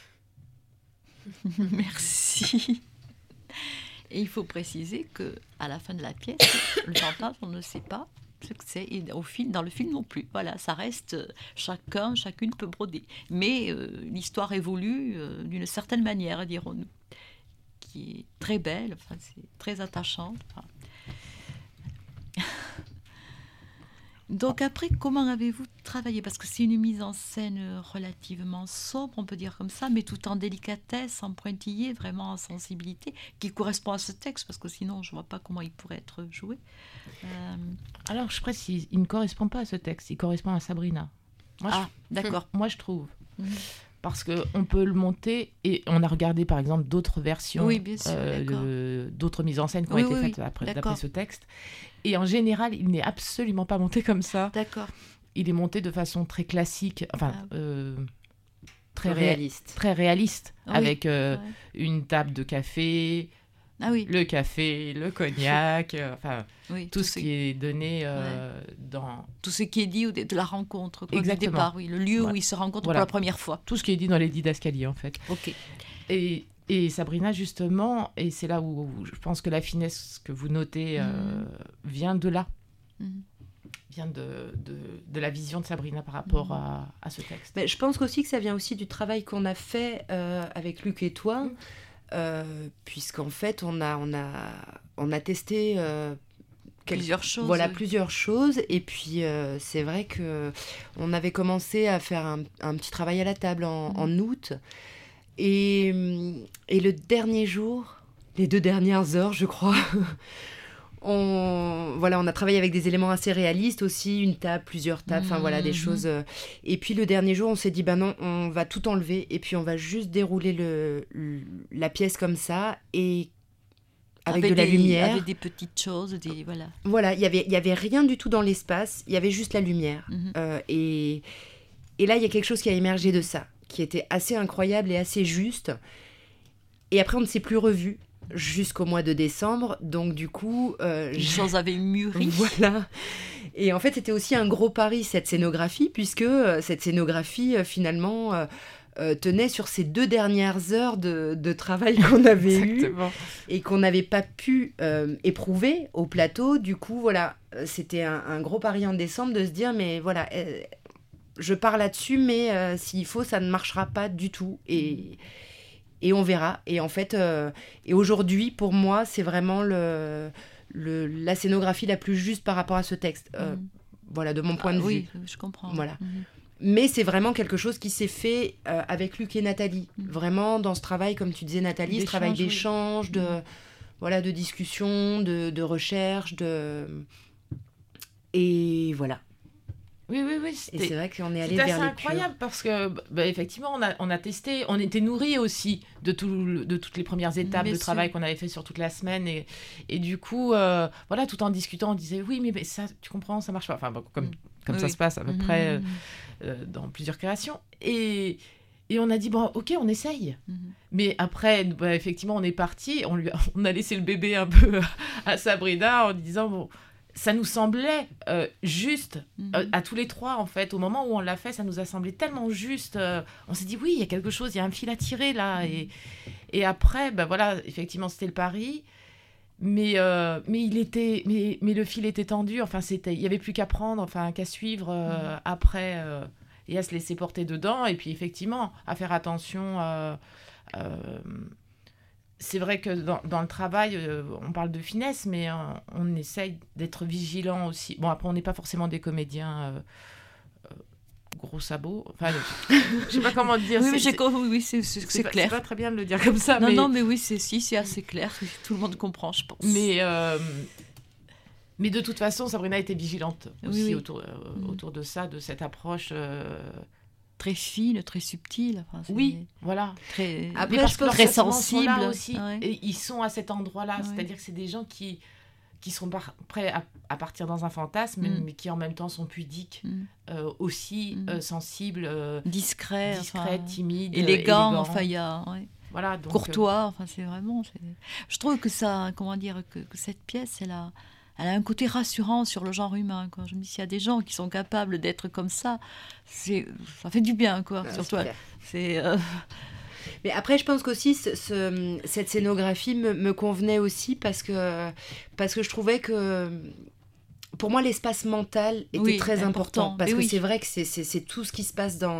Merci. Et il faut préciser que à la fin de la pièce, le fantasme, on ne sait pas ce que c'est, et au film, dans le film non plus. Voilà, ça reste euh, chacun, chacune peut broder. Mais euh, l'histoire évolue euh, d'une certaine manière, dirons-nous, qui est très belle, enfin, c'est très attachante. Enfin. Donc après, comment avez-vous travaillé? Parce que c'est une mise en scène relativement sobre, on peut dire comme ça, mais tout en délicatesse, en pointillé, vraiment en sensibilité, qui correspond à ce texte, parce que sinon, je ne vois pas comment il pourrait être joué. Euh, Alors, je précise, il ne correspond pas à ce texte, il correspond à Sabrina. Moi, Ah, d'accord. je, moi, je trouve. Mhm. Parce qu'on peut le monter, et on a regardé par exemple d'autres versions, Oui, bien sûr, d'accord. de- d'autres mises en scène qui ont Oui, été oui, faites oui, après, d'accord. d'après ce texte. Et en général, il n'est absolument pas monté comme ça. D'accord. Il est monté de façon très classique, enfin, Ah. euh, très, Très ré- réaliste. très réaliste, Oui, avec euh, ouais. une table de café, Ah oui, le café, le cognac, euh, enfin, oui tout, tout, ce ce, qui est donné euh, dans... tout ce qui est dit au dé- de la rencontre, quoi, du Exactement. départ, oui, le lieu Voilà. où ils se rencontrent Voilà. pour la première fois. Tout ce qui est dit dans les didascalies, en fait. Ok. Et, et Sabrina, justement, et c'est là où, où je pense que la finesse que vous notez euh, Mhm. vient de là, Mhm. vient de, de, de la vision de Sabrina par rapport Mhm. à, à ce texte. Mais je pense aussi que ça vient aussi du travail qu'on a fait euh, avec Luc et toi, euh, puisqu'en fait, on a, on a, on a testé euh, quel- Plusieurs choses. voilà, oui. plusieurs choses. Et puis, euh, c'est vrai que on avait commencé à faire un, un petit travail à la table en, Mhm. en août. Et, et le dernier jour, les deux dernières heures, je crois, on, voilà, on a travaillé avec des éléments assez réalistes aussi, une table, plusieurs tables, enfin voilà, des Mhm. choses. euh. Et puis le dernier jour, on s'est dit, bah non, on va tout enlever et puis on va juste dérouler le, le- la pièce comme ça et avec, de la des, lumière. avec des petites choses, des voilà. Voilà, il y avait, il y avait rien du tout dans l'espace, il y avait juste la lumière. Mhm. Euh, et, et là, il y a quelque chose qui a émergé de ça, qui était assez incroyable et assez juste. Et après, on ne s'est plus revus jusqu'au mois de décembre. Donc, du coup... euh, Les j'ai- choses avaient mûri. Voilà. Et en fait, c'était aussi un gros pari, cette scénographie, puisque euh, cette scénographie, euh, finalement, euh, euh, tenait sur ces deux dernières heures de, de travail qu'on avait eues Exactement. et qu'on n'avait pas pu euh, éprouver au plateau. Du coup, voilà, euh, c'était un, un gros pari en décembre de se dire, mais voilà, euh, je pars là-dessus, mais euh, s'il faut, ça ne marchera pas du tout. Et, et on verra. Et en fait, euh, et aujourd'hui, pour moi, c'est vraiment le, le, la scénographie la plus juste par rapport à ce texte. Euh, Mhm. Voilà, de mon point Ah, de vue. oui, je comprends. Voilà. Mhm. Mais c'est vraiment quelque chose qui s'est fait euh, avec Luc et Nathalie. Mm. Vraiment dans ce travail, comme tu disais Nathalie, ce travail D'échange, oui. d'échange, de, voilà, de discussion, de, de recherche, de... Et voilà. Oui, oui, oui. Et c'était- c'est vrai qu'on est allé C'était assez vers les incroyable parce que, bah, effectivement, on a, on a testé, on était nourris aussi de, tout, le- de toutes les premières étapes Bien de sûr. travail qu'on avait fait sur toute la semaine. Et, et du coup, euh, voilà, tout en discutant, on disait oui, mais, mais ça, tu comprends, ça marche pas. Enfin, bon, comme, Mm. comme Oui, ça oui. se passe à peu Mhm. près euh, euh, dans plusieurs créations. Et, et on a dit, bon, ok, on essaye. Mhm. Mais après, bah, effectivement, on est parti, on, lui a, on a laissé le bébé un peu à Sabrina en disant, bon, ça nous semblait euh, juste Mhm. euh, à tous les trois, en fait. Au moment où on l'a fait, ça nous a semblé tellement juste. euh, on s'est dit, oui, il y a quelque chose, il y a un fil à tirer là. Et, et après, bah, voilà, effectivement, c'était le pari. Mais, euh, mais, il était, mais, mais le fil était tendu. Enfin, c'était, il n'y avait plus qu'à prendre, enfin, qu'à suivre euh, après euh, et à se laisser porter dedans. Et puis, effectivement, à faire attention. euh, euh, c'est vrai que dans, dans le travail, euh, on parle de finesse, mais euh, on essaye d'être vigilant aussi. Bon, après, on n'est pas forcément des comédiens euh, euh, gros sabots. Enfin, je sais pas comment dire. Oui, c'est- mais j'ai c'est- co- oui, oui, c'est c'est- c'est c'est pas- clair. C'est pas très bien de le dire comme ça, Non, mais, non, mais oui, c'est si, c'est assez clair. Tout le monde comprend, je pense. mais, euh, mais de toute façon, Sabrina était vigilante Oui, aussi oui. Autour, euh, Mm. autour de ça, de cette approche. euh, Très fine, très subtile. Enfin, c'est Oui, voilà. Très, Après, Mais parce je que pense- leurs très sentiments sont là sensible. aussi. Ouais. Et ils sont à cet endroit-là. Ouais. C'est-à-dire que c'est des gens qui, qui sont par- prêts à, à partir dans un fantasme, Mm. mais qui en même temps sont pudiques, Mm. euh, aussi Mm. euh, sensibles, euh, Discret, discrets, enfin, timides, élégant, élégants. enfin, il y a, ouais, Voilà, donc, courtois, enfin, c'est vraiment. c'est- Je trouve que ça, comment dire, que, que cette pièce, elle a, elle a un côté rassurant sur le genre humain. Quoi. Je me dis, s'il y a des gens qui sont capables d'être comme ça, c'est, ça fait du bien, quoi. Ah, Surtout, c'est clair. c'est. euh, Mais après, je pense qu'aussi, ce, ce- cette scénographie me, me convenait aussi parce que, parce que je trouvais que, pour moi, l'espace mental était Oui, très important. important. Parce Mais que oui. c'est vrai que c'est, c'est, c'est tout ce qui se passe dans,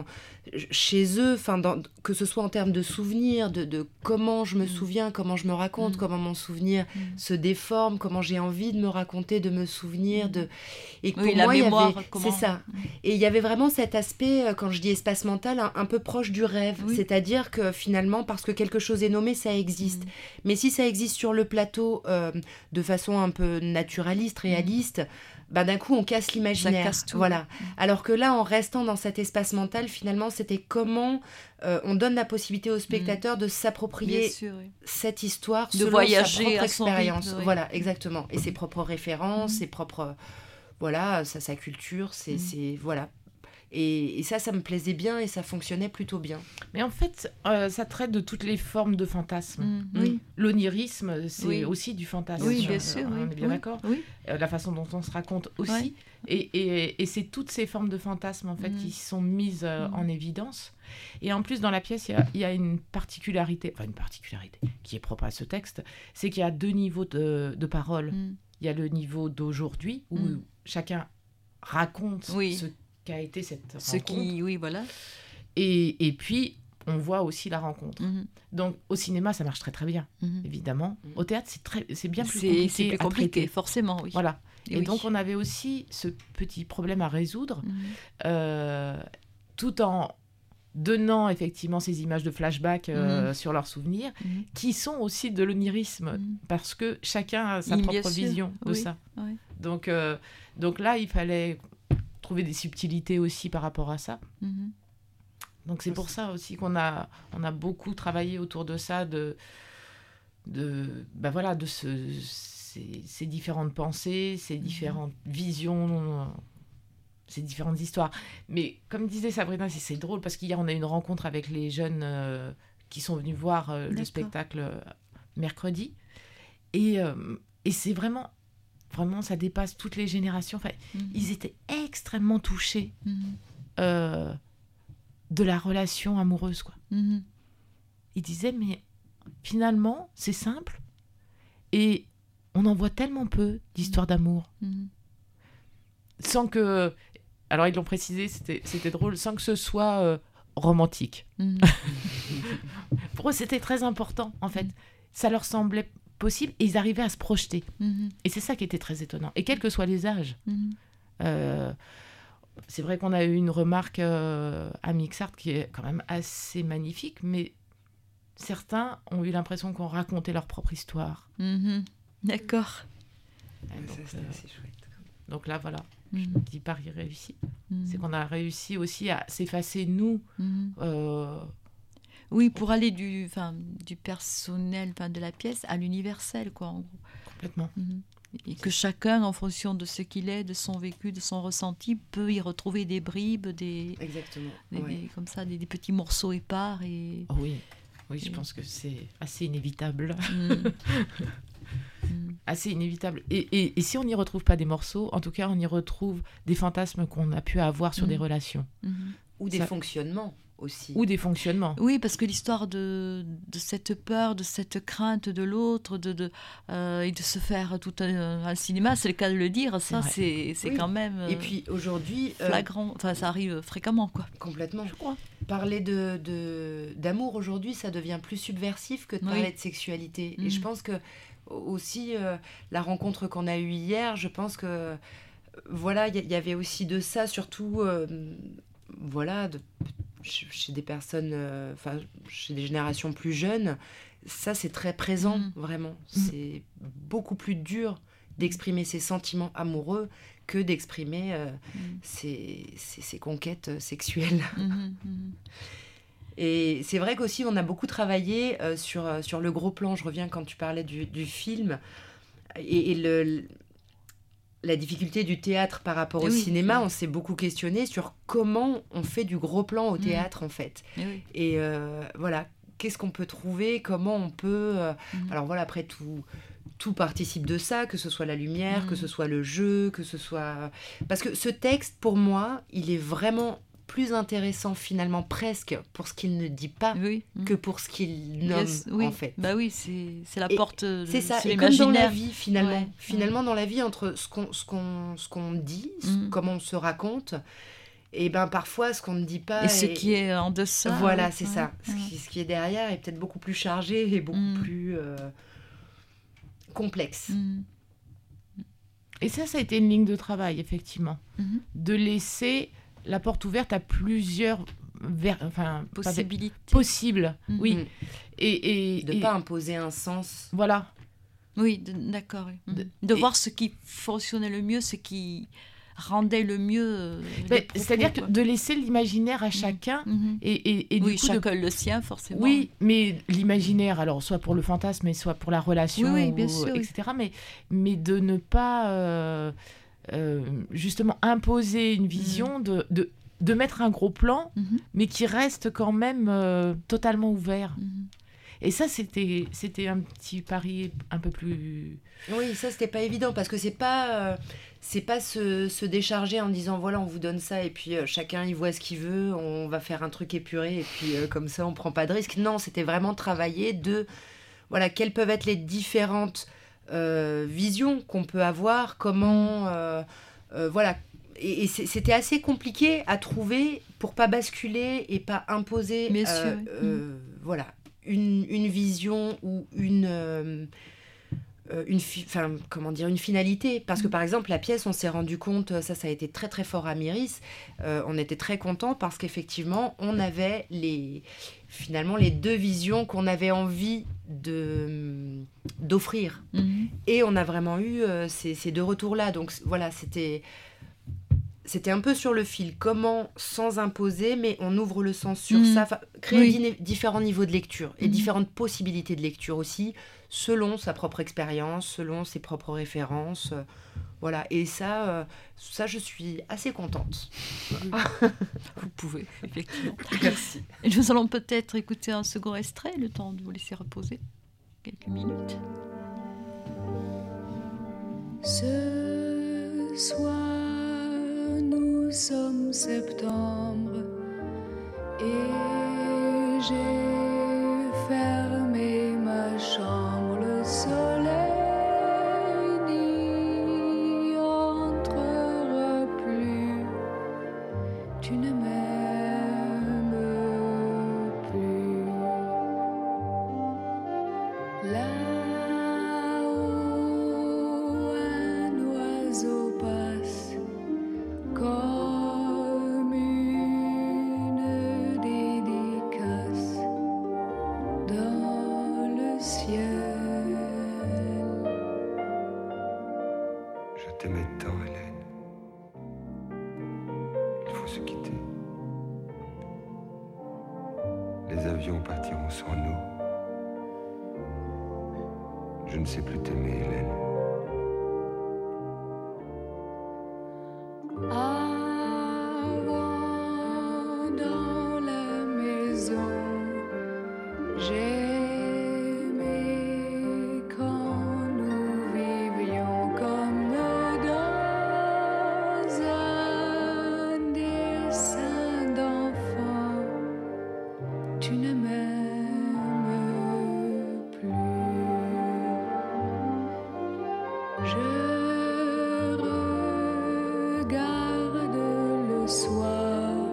chez eux, enfin, dans, que ce soit en termes de souvenirs, de, de comment je me Mm. souviens, comment je me raconte, Mm. comment mon souvenir Mm. se déforme, comment j'ai envie de me raconter, de me souvenir. Mm. De... Et que Oui, pour la moi, il y mémoire, avait... comment- C'est ça. Et il y avait vraiment cet aspect, euh, quand je dis espace mental, un, un peu proche du rêve. Oui. C'est-à-dire que finalement, parce que quelque chose est nommé, ça existe. Mm. Mais si ça existe sur le plateau euh, de façon un peu naturaliste, réaliste, bah, d'un coup, on casse l'imaginaire. Ça casse tout. Voilà. Mm. Alors que là, en restant dans cet espace mental, finalement, c'était comment euh, on donne la possibilité au spectateur de Bien s'approprier sûr, oui. cette histoire De selon voyager sa propre à son expérience. rythme, oui. Voilà, exactement. Et ses propres références, Mhm. ses propres... Voilà, sa, sa culture, c'est... Mhm. c'est- voilà. Et, et ça, ça me plaisait bien et ça fonctionnait plutôt bien. Mais en fait, euh, ça traite de toutes les formes de fantasmes. Mm. Oui. L'onirisme, c'est Oui. aussi du fantasme. Oui, Euh, bien sûr. On oui. est bien Oui. d'accord. Oui. Euh, la façon dont on se raconte aussi. Ouais. Et, et, et c'est toutes ces formes de fantasmes en fait Mm. qui sont mises euh, Mm. en évidence. Et en plus, dans la pièce, il y a, il y a une particularité, enfin une particularité qui est propre à ce texte, c'est qu'il y a deux niveaux de, de parole. Mm. Il y a le niveau d'aujourd'hui où Mm. chacun raconte Oui. ce qu'a été cette Ce rencontre. qui, oui, voilà. Et, et puis, on voit aussi la rencontre. Mhm. Donc, au cinéma, ça marche très très bien, Mhm. évidemment. Mhm. Au théâtre, c'est très, c'est bien plus C'est compliqué c'est plus à compliqué, traiter. forcément, oui. Voilà. Et, oui. donc, on avait aussi ce petit problème à résoudre, Mhm. euh, tout en donnant effectivement ces images de flashback euh, Mhm. sur leurs souvenirs, Mhm. qui sont aussi de l'onirisme, Mhm. parce que chacun a sa Mm, bien propre sûr, vision de oui, ça. oui. Donc, euh, donc là, il fallait trouver des subtilités aussi par rapport à ça. Mhm. Donc c'est pour ça aussi qu'on a, on a beaucoup travaillé autour de ça, de, de, ben voilà, de ce, ces, ces différentes pensées, ces différentes visions, euh, ces différentes histoires. Mais comme disait Sabrina, c'est, c'est drôle parce qu'hier on a eu une rencontre avec les jeunes euh, qui sont venus voir euh, le D'accord. spectacle euh, mercredi. Et, euh, et c'est vraiment, vraiment, ça dépasse toutes les générations. Enfin, Mhm. ils étaient extrêmement touchés Mhm. euh, de la relation amoureuse, quoi. Mhm. Ils disaient, mais finalement, c'est simple. Et on en voit tellement peu d'histoires d'amour. Mhm. Sans que... Alors, ils l'ont précisé, c'était, c'était drôle, sans que ce soit euh, romantique. Mhm. Pour eux, c'était très important, en fait. Ça leur semblait possible et ils arrivaient à se projeter. Mhm. Et c'est ça qui était très étonnant. Et quels que soient les âges. Mhm. Euh, c'est vrai qu'on a eu une remarque euh, à Mixart qui est quand même assez magnifique, mais certains ont eu l'impression qu'on racontait leur propre histoire. Mhm. D'accord. Et Ça, donc, c'était euh, assez chouette. donc là, voilà, je Mhm. dis pari réussi. Mhm. C'est qu'on a réussi aussi à s'effacer, nous, Mhm. euh, Oui, pour aller du, enfin, du personnel, enfin, de la pièce à l'universel, quoi, en gros. complètement. Mhm. Et que chacun, en fonction de ce qu'il est, de son vécu, de son ressenti, peut y retrouver des bribes, des, Exactement. des- ouais. des- comme ça, des, des petits morceaux épars. Et... Oh oui, oui, je Et- pense que c'est assez inévitable. Mhm. Mhm. Assez inévitable. Et, et, et si on n'y retrouve pas des morceaux, en tout cas, on y retrouve des fantasmes qu'on a pu avoir sur Mhm. des relations Mhm. Ou des Ça- fonctionnements aussi. ou des fonctionnements. Oui, parce que l'histoire de, de cette peur, de cette crainte de l'autre, de, de, euh, et de se faire tout un, un cinéma, c'est le cas de le dire, ça, vrai. c'est, c'est Oui. quand même euh, Et puis aujourd'hui, euh, flagrant. Enfin, ça arrive fréquemment, quoi. complètement. Je crois. Parler de, de- d'amour aujourd'hui, ça devient plus subversif que de Oui. parler de sexualité. Mhm. Et je pense que aussi, euh, la rencontre qu'on a eue hier, je pense que euh, voilà, il y, y avait aussi de ça, surtout euh, voilà, de- chez, chez des personnes, euh, enfin, chez des générations plus jeunes, ça c'est très présent, Mhm. vraiment. Mhm. C'est beaucoup plus dur d'exprimer ses sentiments amoureux que d'exprimer euh, Mhm. ses, ses- ses conquêtes euh, sexuelles. Mhm, mhm. Et c'est vrai qu'aussi, on a beaucoup travaillé euh, sur, euh, sur le gros plan. Je reviens quand tu parlais du, du film. Et, et le, la difficulté du théâtre par rapport Eh au oui, cinéma, oui. on s'est beaucoup questionné sur comment on fait du gros plan au Mm. théâtre, en fait. Eh oui. Et euh, voilà, qu'est-ce qu'on peut trouver, comment on peut... euh, Mhm. Alors voilà, après, tout, tout participe de ça, que ce soit la lumière, Mm. que ce soit le jeu, que ce soit... Parce que ce texte, pour moi, il est vraiment plus intéressant, finalement, presque, pour ce qu'il ne dit pas, Oui. Mhm. que pour ce qu'il nomme, Yes, oui. en fait. Bah oui, c'est, c'est la Et porte euh, C'est ça, sur et comme dans la l'imaginaire. vie, finalement. Ouais, Finalement, dans la vie, entre ce qu'on, ce qu'on, ce qu'on dit, ce- Mhm. comment on se raconte, et ben parfois, ce qu'on ne dit pas... Et ce est- qui est en deçà. Voilà, ouais, c'est ouais, ça. Ce, ouais. qui, ce qui est derrière est peut-être beaucoup plus chargé et beaucoup Mhm. plus euh, complexe. Mhm. Et ça, ça a été une ligne de travail, effectivement. Mhm. De laisser la porte ouverte à plusieurs ver- enfin, pas ver- Possibilité. possibles. Mhm. Oui. Mhm. Et, et, De et- pas imposer un sens. Voilà. Oui, de- d'accord. Oui. De- Mhm. De, et- voir ce qui fonctionnait le mieux, ce qui rendait le mieux. euh, les Mais propos, C'est-à-dire que quoi. de laisser l'imaginaire à chacun Mhm. et, et, et du Oui, coup de- chacun le sien, forcément. Oui, mais l'imaginaire, alors soit pour le fantasme, mais soit pour la relation, Oui, oui, bien ou- sûr, oui. et cetera. Mais, mais de ne pas euh, euh, justement imposer une vision, de, de, de mettre un gros plan, Mhm. mais qui reste quand même euh, totalement ouvert. Mhm. Et ça, c'était, c'était un petit pari un peu plus... Oui, ça c'était pas évident parce que c'est pas euh, c'est pas se, se décharger en disant voilà on vous donne ça et puis euh, chacun il voit ce qu'il veut, on va faire un truc épuré et puis euh, comme ça on prend pas de risque. Non, c'était vraiment travailler de voilà quelles peuvent être les différentes euh, visions qu'on peut avoir, comment euh, euh, voilà et, et c'est- c'était assez compliqué à trouver pour pas basculer et pas imposer Bien euh, sûr, oui. euh, voilà une, une vision ou une euh, euh, une, fi- 'fin, comment dire, une finalité. Parce que, par exemple, la pièce, on s'est rendu compte, ça, ça a été très, très fort à Myris. Euh, on était très contents parce qu'effectivement, on avait les, finalement les deux visions qu'on avait envie de, d'offrir. Mhm. Et on a vraiment eu euh, ces, ces deux retours-là. Donc, c- voilà, c'était... C'était un peu sur le fil, comment sans imposer, mais on ouvre le sens sur Mhm. ça, Enfin, créer Oui. dina- différents niveaux de lecture et Mhm. différentes possibilités de lecture aussi, selon sa propre expérience, selon ses propres références. euh, voilà, et ça, euh, ça, je suis assez contente. Vous pouvez, effectivement. Merci. Et nous allons peut-être écouter un second extrait, le temps de vous laisser reposer quelques minutes. Ce soir, nous sommes septembre et j'ai fermé ma chambre. Le soleil n'y entrera plus. Tu ne m'aimes plus. Là-haut, un oiseau passe comme une dédicace dans le ciel. Je t'aimais tant, Hélène. Il faut se quitter. Les avions partiront sans nous. Je ne sais plus t'aimer, Hélène. Avant, dans la maison, j'aimais quand nous vivions comme dans un dessin d'enfant. Tu ne m'aimes plus. Je regarde le soir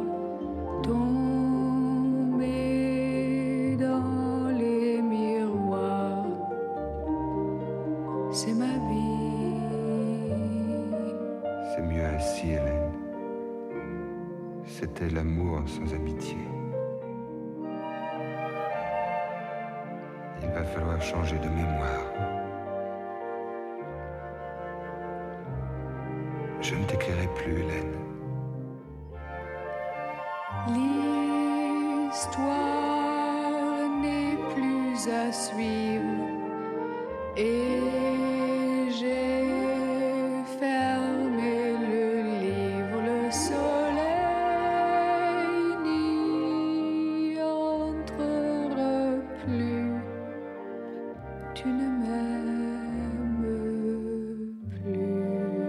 tomber dans les miroirs. C'est ma vie. C'est mieux ainsi, Hélène. C'était l'amour sans amitié. Il va falloir changer de mémoire. Je ne t'écrirai plus, Hélène. L'histoire n'est plus à suivre et j'ai fermé le livre. Le soleil n'y entrera plus. Tu ne m'aimes plus.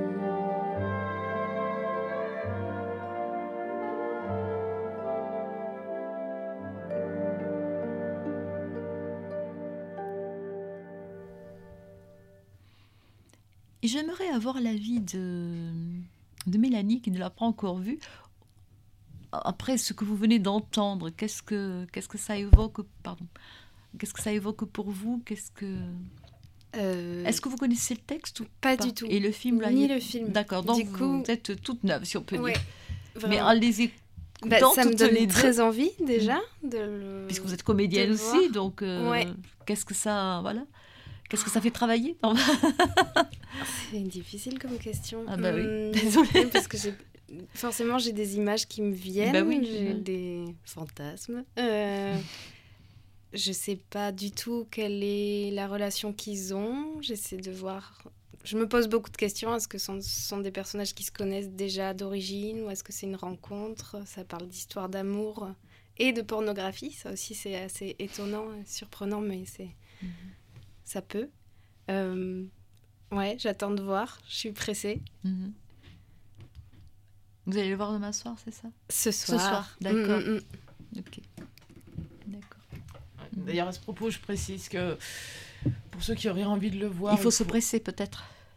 Et j'aimerais avoir l'avis de, de Mélanie, qui ne l'a pas encore vu. Après ce que vous venez d'entendre, qu'est-ce que, qu'est-ce que ça évoque, pardon, qu'est-ce que ça évoque pour vous? Qu'est-ce que... Euh, Est-ce que vous connaissez le texte ou pas pas du tout. Et le film là, Ni il est- le film. D'accord, donc Du vous coup- êtes toute neuve, si on peut Ouais, dire. vraiment. Mais en les écoutant Bah, ça me toutes donne les deux, très envie déjà de le... puisque vous êtes comédienne de aussi, voir. donc euh, Ouais. qu'est-ce que ça, voilà, qu'est-ce que ça fait travailler? Non. C'est difficile comme question. Ah bah oui, Hum, désolée. oui, parce que j'ai... forcément j'ai des images qui me viennent, Bah oui, j'ai ouais. des fantasmes. Euh, je sais pas du tout quelle est la relation qu'ils ont. J'essaie de voir. Je me pose beaucoup de questions. Est-ce que ce sont, ce sont des personnages qui se connaissent déjà d'origine ou est-ce que c'est une rencontre? Ça parle d'histoire d'amour et de pornographie. Ça aussi c'est assez étonnant, et surprenant, mais c'est ça peut. Euh, ouais, j'attends de voir. Je suis pressée. Mhm. Vous allez le voir demain soir, c'est ça? Ce soir. soir, d'accord. Mm, mm, mm. Ok. D'accord. D'ailleurs, à ce propos, je précise que pour ceux qui auraient envie de le voir, Il faut se presser peut-être.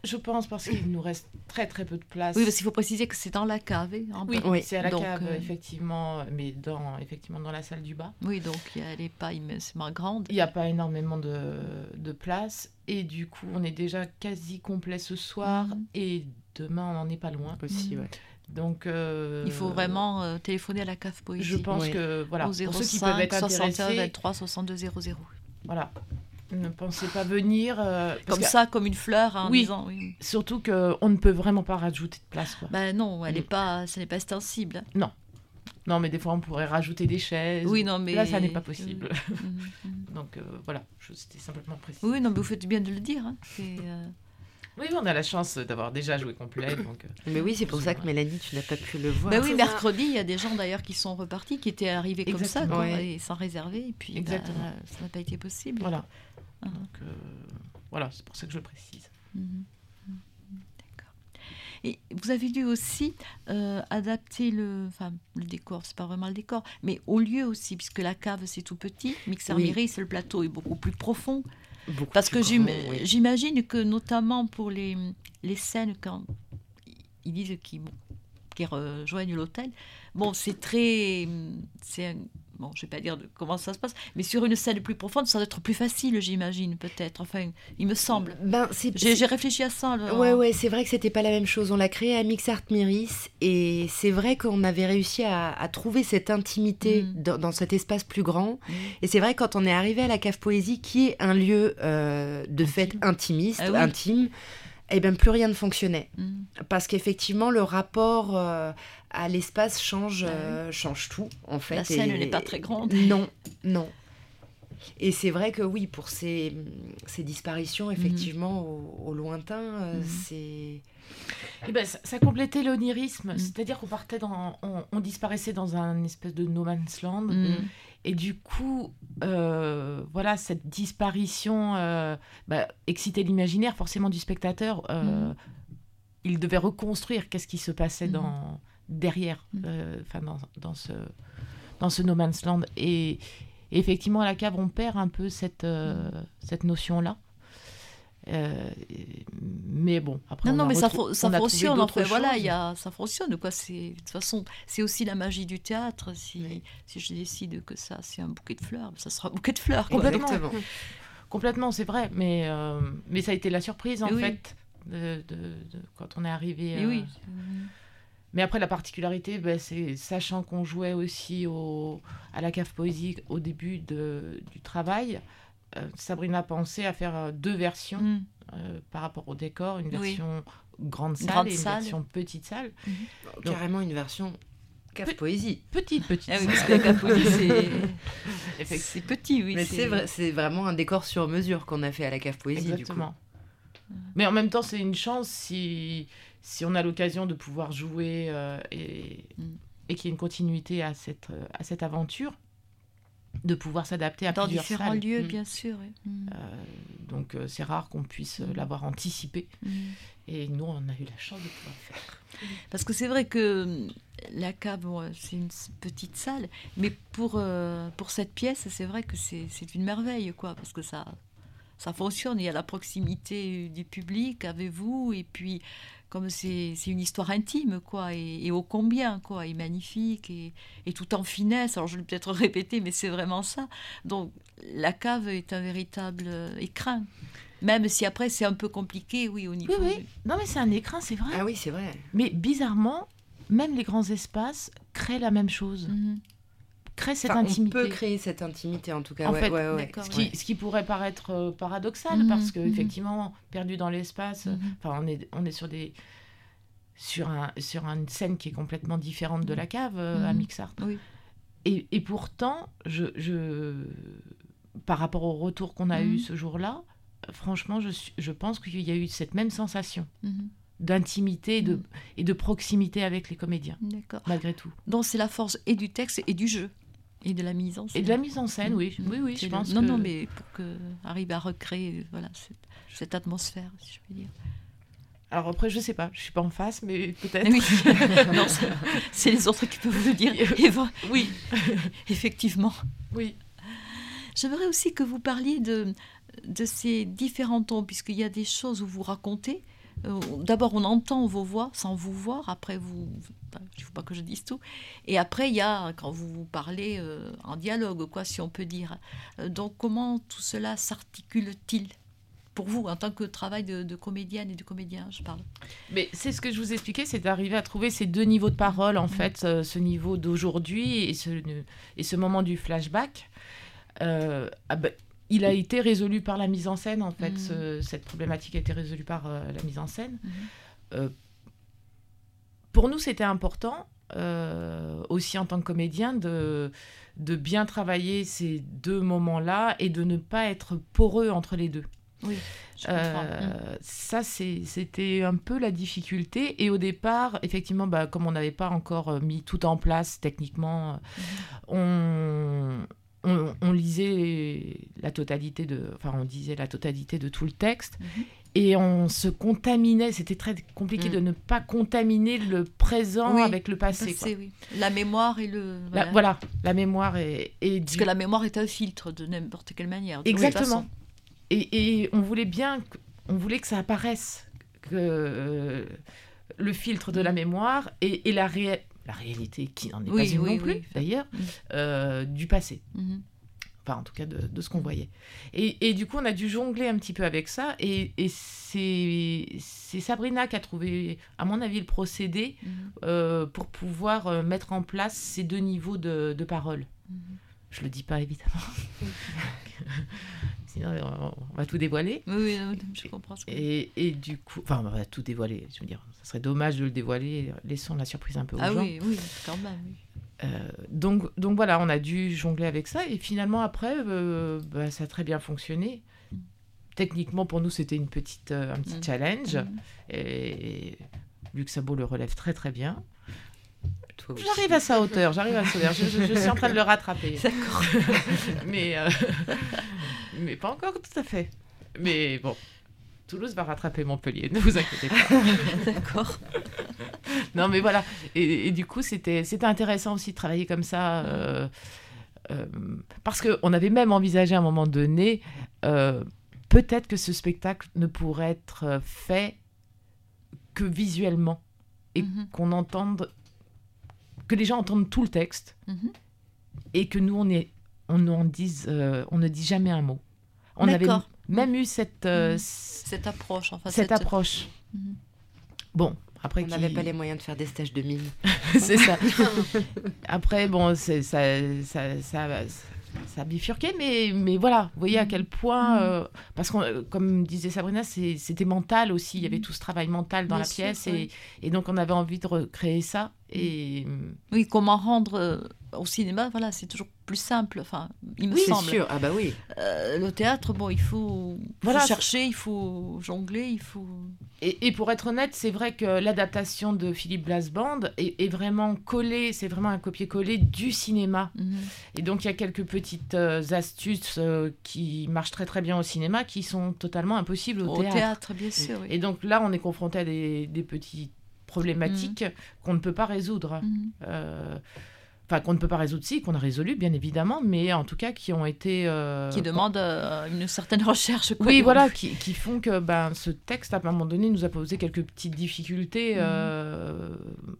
Je pense parce qu'il nous reste très très peu de place. Oui, parce qu'il faut préciser que c'est dans la cave. hein, en Oui, bas. Oui. c'est à la Donc, cave, euh, effectivement, mais dans, effectivement dans la salle du bas. Oui, donc il y a- elle n'est pas immensément grande. Il n'y a pas énormément de, de place. Et du coup, on est déjà quasi complet ce soir. Mhm. Et demain, on n'en est pas loin. Aussi, Mm. ouais. Donc, euh, Il faut vraiment euh, téléphoner à la cave poésie. Je pense Oui. que, voilà, au pour ceux qui peuvent zéro cinq être soixante et un intéressés, vingt-trois soixante-deux zéro zéro. voilà, ne pensez pas venir. euh, parce Comme que- ça, comme une fleur, hein, en Oui. disant oui. Surtout qu'on ne peut vraiment pas rajouter de place, quoi. Ben non, elle Mm. est pas, ce n'est pas extensible. Non, mais des fois, on pourrait rajouter des chaises. Oui, non, mais Là, ça n'est pas possible. Mhm, mhm. Donc, euh, voilà, je- c'était simplement précis. Oui, non, mais vous faites bien de le dire. hein. C'est, euh, Oui, on a la chance d'avoir déjà joué complet. Donc, euh, Mais oui, c'est pour ça que Ouais. Mélanie, tu n'as pas pu le voir. Ben oui, c'est mercredi, il y a des gens d'ailleurs qui sont repartis, qui étaient arrivés comme ça, Exactement. quoi, Ouais. et sans réserver, et puis ben, Exactement. ça n'a pas été possible. voilà. Ah. Donc, euh, voilà, c'est pour ça que je le précise. Mhm. Mhm. D'accord. Et vous avez dû aussi euh, adapter le, enfin, le décor, c'est pas vraiment le décor, mais au lieu aussi, puisque la cave c'est tout petit, Mixer Oui. Miris, le plateau est beaucoup plus profond. Beaucoup Parce plus que j'im- grand, oui. j'imagine que notamment pour les, les scènes, quand ils disent qu'ils bon, qu'ils rejoignent l'hôtel, bon, c'est très. C'est un- bon, je ne vais pas dire de comment ça se passe, mais sur une scène plus profonde, ça doit être plus facile, j'imagine, peut-être. Enfin, il me semble. Ben, c'est, J'ai j'ai réfléchi à ça. là. Ouais, ouais, c'est vrai que c'était pas la même chose. On l'a créé à Mixart Miris et c'est vrai qu'on avait réussi à, à trouver cette intimité Mm. dans, dans cet espace plus grand. Mm. Et c'est vrai quand on est arrivé à la cave poésie, qui est un lieu euh, de fête intimiste, Ah oui. intime, eh bien plus rien ne fonctionnait. Mm. Parce qu'effectivement, le rapport euh, à l'espace change, Ah oui. euh, change tout, en fait. La scène Et- n'est pas très grande. Non, non. Et c'est vrai que oui, pour ces, ces disparitions, effectivement, au, au lointain, euh, Mhm. c'est... Eh ben, ça, ça complétait l'onirisme, Mm. c'est-à-dire qu'on partait dans, on, on disparaissait dans un espèce de no man's land, Mm. et du coup, euh, voilà, cette disparition euh, bah, excitait l'imaginaire forcément du spectateur. euh, Mm. Il devait reconstruire qu'est-ce qui se passait Mm. dans derrière, Mm. euh, enfin dans, dans ce dans ce no man's land. Et, et effectivement, à la cave, on perd un peu cette euh, cette notion-là. Euh, et- mais bon, après Non, on non, a mais ça, retrou- fo- ça on a trouvé fonctionne. d'autres Enfin, voilà, choses. il y a, ça fonctionne. Quoi. C'est, de toute façon, c'est aussi la magie du théâtre. Si, Oui. si je décide que ça, c'est un bouquet de fleurs, ça sera un bouquet de fleurs. Quoi. Complètement. Exactement. Complètement, c'est vrai, mais, euh, mais ça a été la surprise en Et oui. fait de, de- de- quand on est arrivé. Et euh, oui. Mais après, la particularité, ben, c'est sachant qu'on jouait aussi au, à la cave poésie au début de, du travail, euh, Sabrina pensait à faire euh, deux versions Mm. euh, par rapport au décor, une Oui. version grande salle Grande et une salle. version petite salle. Carrément une version cave Pe- poésie. Petite, petite Ah oui, salle. parce que la Capoesie, c'est, Effectivement. c'est petit, oui. Mais c'est, vrai, c'est vraiment un décor sur mesure qu'on a fait à la cave poésie, Exactement. Mais en même temps, c'est une chance si, si on a l'occasion de pouvoir jouer euh, et, Mm. et qu'il y ait une continuité à cette, euh, à cette aventure, de pouvoir s'adapter à Dans plusieurs différents salles. lieux, Mm. bien sûr. oui. Mm. Euh, donc euh, c'est rare qu'on puisse euh, Mm. l'avoir anticipé. Mm. Et nous, on a eu la chance de pouvoir le faire. Parce que c'est vrai que hum, la cave, bon, c'est une s- petite salle, mais pour, euh, pour cette pièce, c'est vrai que c'est, c'est une merveille, quoi, parce que ça, ça fonctionne. Il y a la proximité du public avec vous, et puis comme c'est, c'est une histoire intime, quoi, et, et ô combien, quoi, et magnifique, et, et tout en finesse. Alors je vais peut-être répéter, mais c'est vraiment ça. Donc la cave est un véritable euh, écrin. Même si après c'est un peu compliqué, oui, au niveau. Oui, oui. Non, mais c'est un écrin, c'est vrai. Ah oui, c'est vrai. Mais bizarrement, même les grands espaces créent la même chose, du- Mhm. créent cette Enfin, intimité. on peut créer cette intimité, en tout cas. En ouais, fait, ouais, ouais. d'accord, Ce qui, Ouais. ce qui pourrait paraître euh, paradoxal, Mhm, parce que mhm. effectivement, perdu dans l'espace, euh, Mhm. enfin, on est, on est sur des sur un sur une scène qui est complètement différente de la cave euh, à Mhm. Mixart. Oui. Et, et pourtant, je, je par rapport au retour qu'on a Mhm. eu ce jour-là, euh, franchement, je suis, je pense qu'il y a eu cette même sensation Mhm. d'intimité et de Mhm. et de proximité avec les comédiens, D'accord. malgré tout. Donc c'est la force et du texte et du jeu et de la mise en scène. Et de la mise en scène, oui, Mhm. oui, oui, C'est je le- pense Non, que... non, mais pour que arrive à recréer, euh, voilà, cette, cette atmosphère, si je puis dire. Alors après, je sais pas, je suis pas en face, mais peut-être. Oui. Non, c'est, c'est les autres qui peuvent vous le dire. Et vo- Oui, effectivement. oui. J'aimerais aussi que vous parliez de, de ces différents tons, puisqu'il y a des choses où vous racontez, Euh, D'abord, on entend vos voix sans vous voir. Après, vous, enfin, il ne faut pas que je dise tout. Et après, il y a quand vous parlez euh, en dialogue, quoi, si on peut dire. Euh, donc, comment tout cela s'articule-t-il pour vous, en tant que travail de, de comédienne et de comédien, je parle. Mais c'est ce que je vous expliquais, c'est d'arriver à trouver ces deux niveaux de parole, en Mmh. fait, euh, ce niveau d'aujourd'hui et ce, et ce moment du flashback. Euh, ah ben, il a été résolu par la mise en scène, en fait. Mmh. Ce- cette problématique a été résolue par euh, la mise en scène. Mmh. Euh, pour nous, c'était important, euh, aussi en tant que comédien, de, de bien travailler ces deux moments-là et de ne pas être poreux entre les deux. Oui, je comprends. Euh, ça, c'est- c'était un peu la difficulté. Et au départ, effectivement, bah, comme on n'avait pas encore euh, mis tout en place techniquement, euh, on, on, on lisait la totalité de, enfin, on disait la totalité de tout le texte. Mhm. Et on se contaminait. C'était très compliqué Mm. de ne pas contaminer le présent Oui, avec le passé. Passé, quoi. oui. La mémoire et le... La, voilà. voilà, la mémoire est. et Parce du- que la mémoire est un filtre de n'importe quelle manière. de toute Exactement. façon. Et, et on voulait bien, que- on voulait que ça apparaisse, que euh, le filtre de la mémoire et, et la, ré- la réalité, qui n'en est Oui, pas une oui, non plus, oui. d'ailleurs, Mm. euh, du passé. Mhm. Enfin, en tout cas, de, de ce qu'on voyait. Et, et du coup, on a dû jongler un petit peu avec ça. Et, et c'est, c'est Sabrina qui a trouvé, à mon avis, le procédé Mhm. euh, pour pouvoir euh, mettre en place ces deux niveaux de, de parole. Mhm. Je le dis pas, évidemment. Sinon, on on va tout dévoiler. Oui, oui, non, je comprends ce que Et, et du coup, enfin, on va tout dévoiler. Je veux dire, ça serait dommage de le dévoiler. Laissons la surprise un peu aux Ah gens. oui, oui, quand même. Oui. Euh, donc, donc voilà, on a dû jongler avec ça. Et finalement, après, euh, bah, ça a très bien fonctionné. Techniquement, pour nous, c'était une petite, euh, un petit Mm. challenge. Mhm. Et Luc Sabot le relève très très bien. Toi aussi. J'arrive à sa hauteur, j'arrive à sa hauteur. Je, je- je suis en train de le rattraper. D'accord. mais, euh, mais pas encore tout à fait. Mais bon, Toulouse va rattraper Montpellier, ne vous inquiétez pas. D'accord. Non, mais voilà. Et, et du coup, c'était, c'était intéressant aussi de travailler comme ça. euh, euh, parce qu'on avait même envisagé à un moment donné, euh, peut-être que ce spectacle ne pourrait être fait que visuellement. Et Mhm. qu'on entende, que les gens entendent tout le texte. Mhm. Et que nous, on, est, on, en dise, euh, on ne dit jamais un mot. On avait D'accord. même eu cette, euh, Mhm. c- Cette approche, enfin. cette cette... approche. Mhm. Bon, après... On qui- n'avait pas les moyens de faire des stages de mime. c'est ça. Après, bon, c'est, ça, ça, ça, ça a bifurqué, mais, mais voilà, vous voyez à quel point... euh, parce que, comme disait Sabrina, c'est, c'était mental aussi. Il y avait tout ce travail mental dans Bien la sûr, pièce. oui. Et, et donc, on avait envie de recréer ça. Et... Oui, comment rendre euh, au cinéma, voilà, c'est toujours plus simple, enfin, il me Oui, c'est semble. sûr. Ah bah oui. Euh, le théâtre, bon, il faut, il Voilà, faut c'est- chercher, il faut jongler, il faut... Et, et pour être honnête, c'est vrai que l'adaptation de Philippe Blasband est, est vraiment collée, c'est vraiment un copier-coller du cinéma. Mhm. Et donc, il y a quelques petites euh, astuces euh, qui marchent très très bien au cinéma, qui sont totalement impossibles au, Au théâtre. théâtre, bien sûr, oui. Et donc là, on est confronté à des, des petites problématiques qu'on ne peut pas résoudre. Mhm. Euh, Enfin, qu'on ne peut pas résoudre, si, qu'on a résolu, bien évidemment, mais en tout cas qui ont été... euh, Qui demande euh, une certaine recherche. quoi. Oui, Et voilà, on- qui, qui font que ben, ce texte, à un moment donné, nous a posé quelques petites difficultés. Mhm. euh,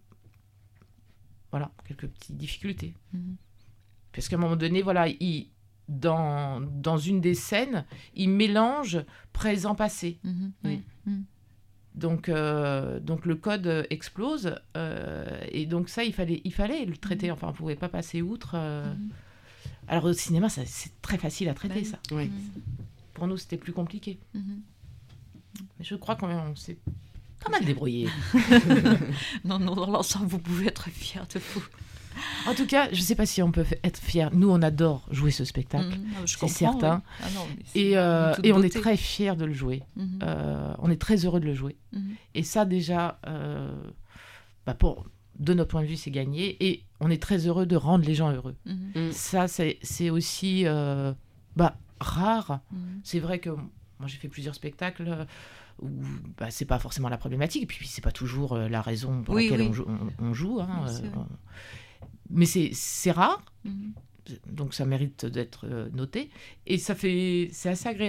Voilà, quelques petites difficultés. Mhm. Parce qu'à un moment donné, voilà, il, dans, dans une des scènes, il mélange présent-passé. Mhm, oui. Mhm. Donc, euh, donc le code explose. euh, et donc ça, il fallait, il fallait le traiter. Enfin, on ne pouvait pas passer outre. euh. Mhm. Alors au cinéma, ça, c'est très facile à traiter, Bah ça. Oui. Mhm. Pour nous, c'était plus compliqué. Mhm. Mais je crois quand même on s'est pas mal débrouillé. Non, non, dans l'ensemble, vous pouvez être fiers de vous. En tout cas, je ne sais pas si on peut f- être fiers. Nous, on adore jouer ce spectacle. Mhm. Ah, je c'est comprends, certain. oui. Ah non, mais c'est Et, euh, de toute et on est beauté. très fiers de le jouer. Mhm. Euh, on est très heureux de le jouer. Mhm. Et ça, déjà, euh, bah, pour, de notre point de vue, c'est gagné. Et on est très heureux de rendre les gens heureux. Mhm. Mm. Ça, c'est, c'est aussi euh, bah, rare. Mhm. C'est vrai que moi, j'ai fait plusieurs spectacles euh, où bah, c'est pas forcément la problématique. Et puis, c'est pas toujours euh, la raison pour Oui, laquelle oui. On, joue, on, on joue, hein, Oui, c'est euh, vrai. on- Mais c'est, c'est rare. Mhm. Donc, ça mérite d'être euh, noté. Et ça fait, c'est assez agréable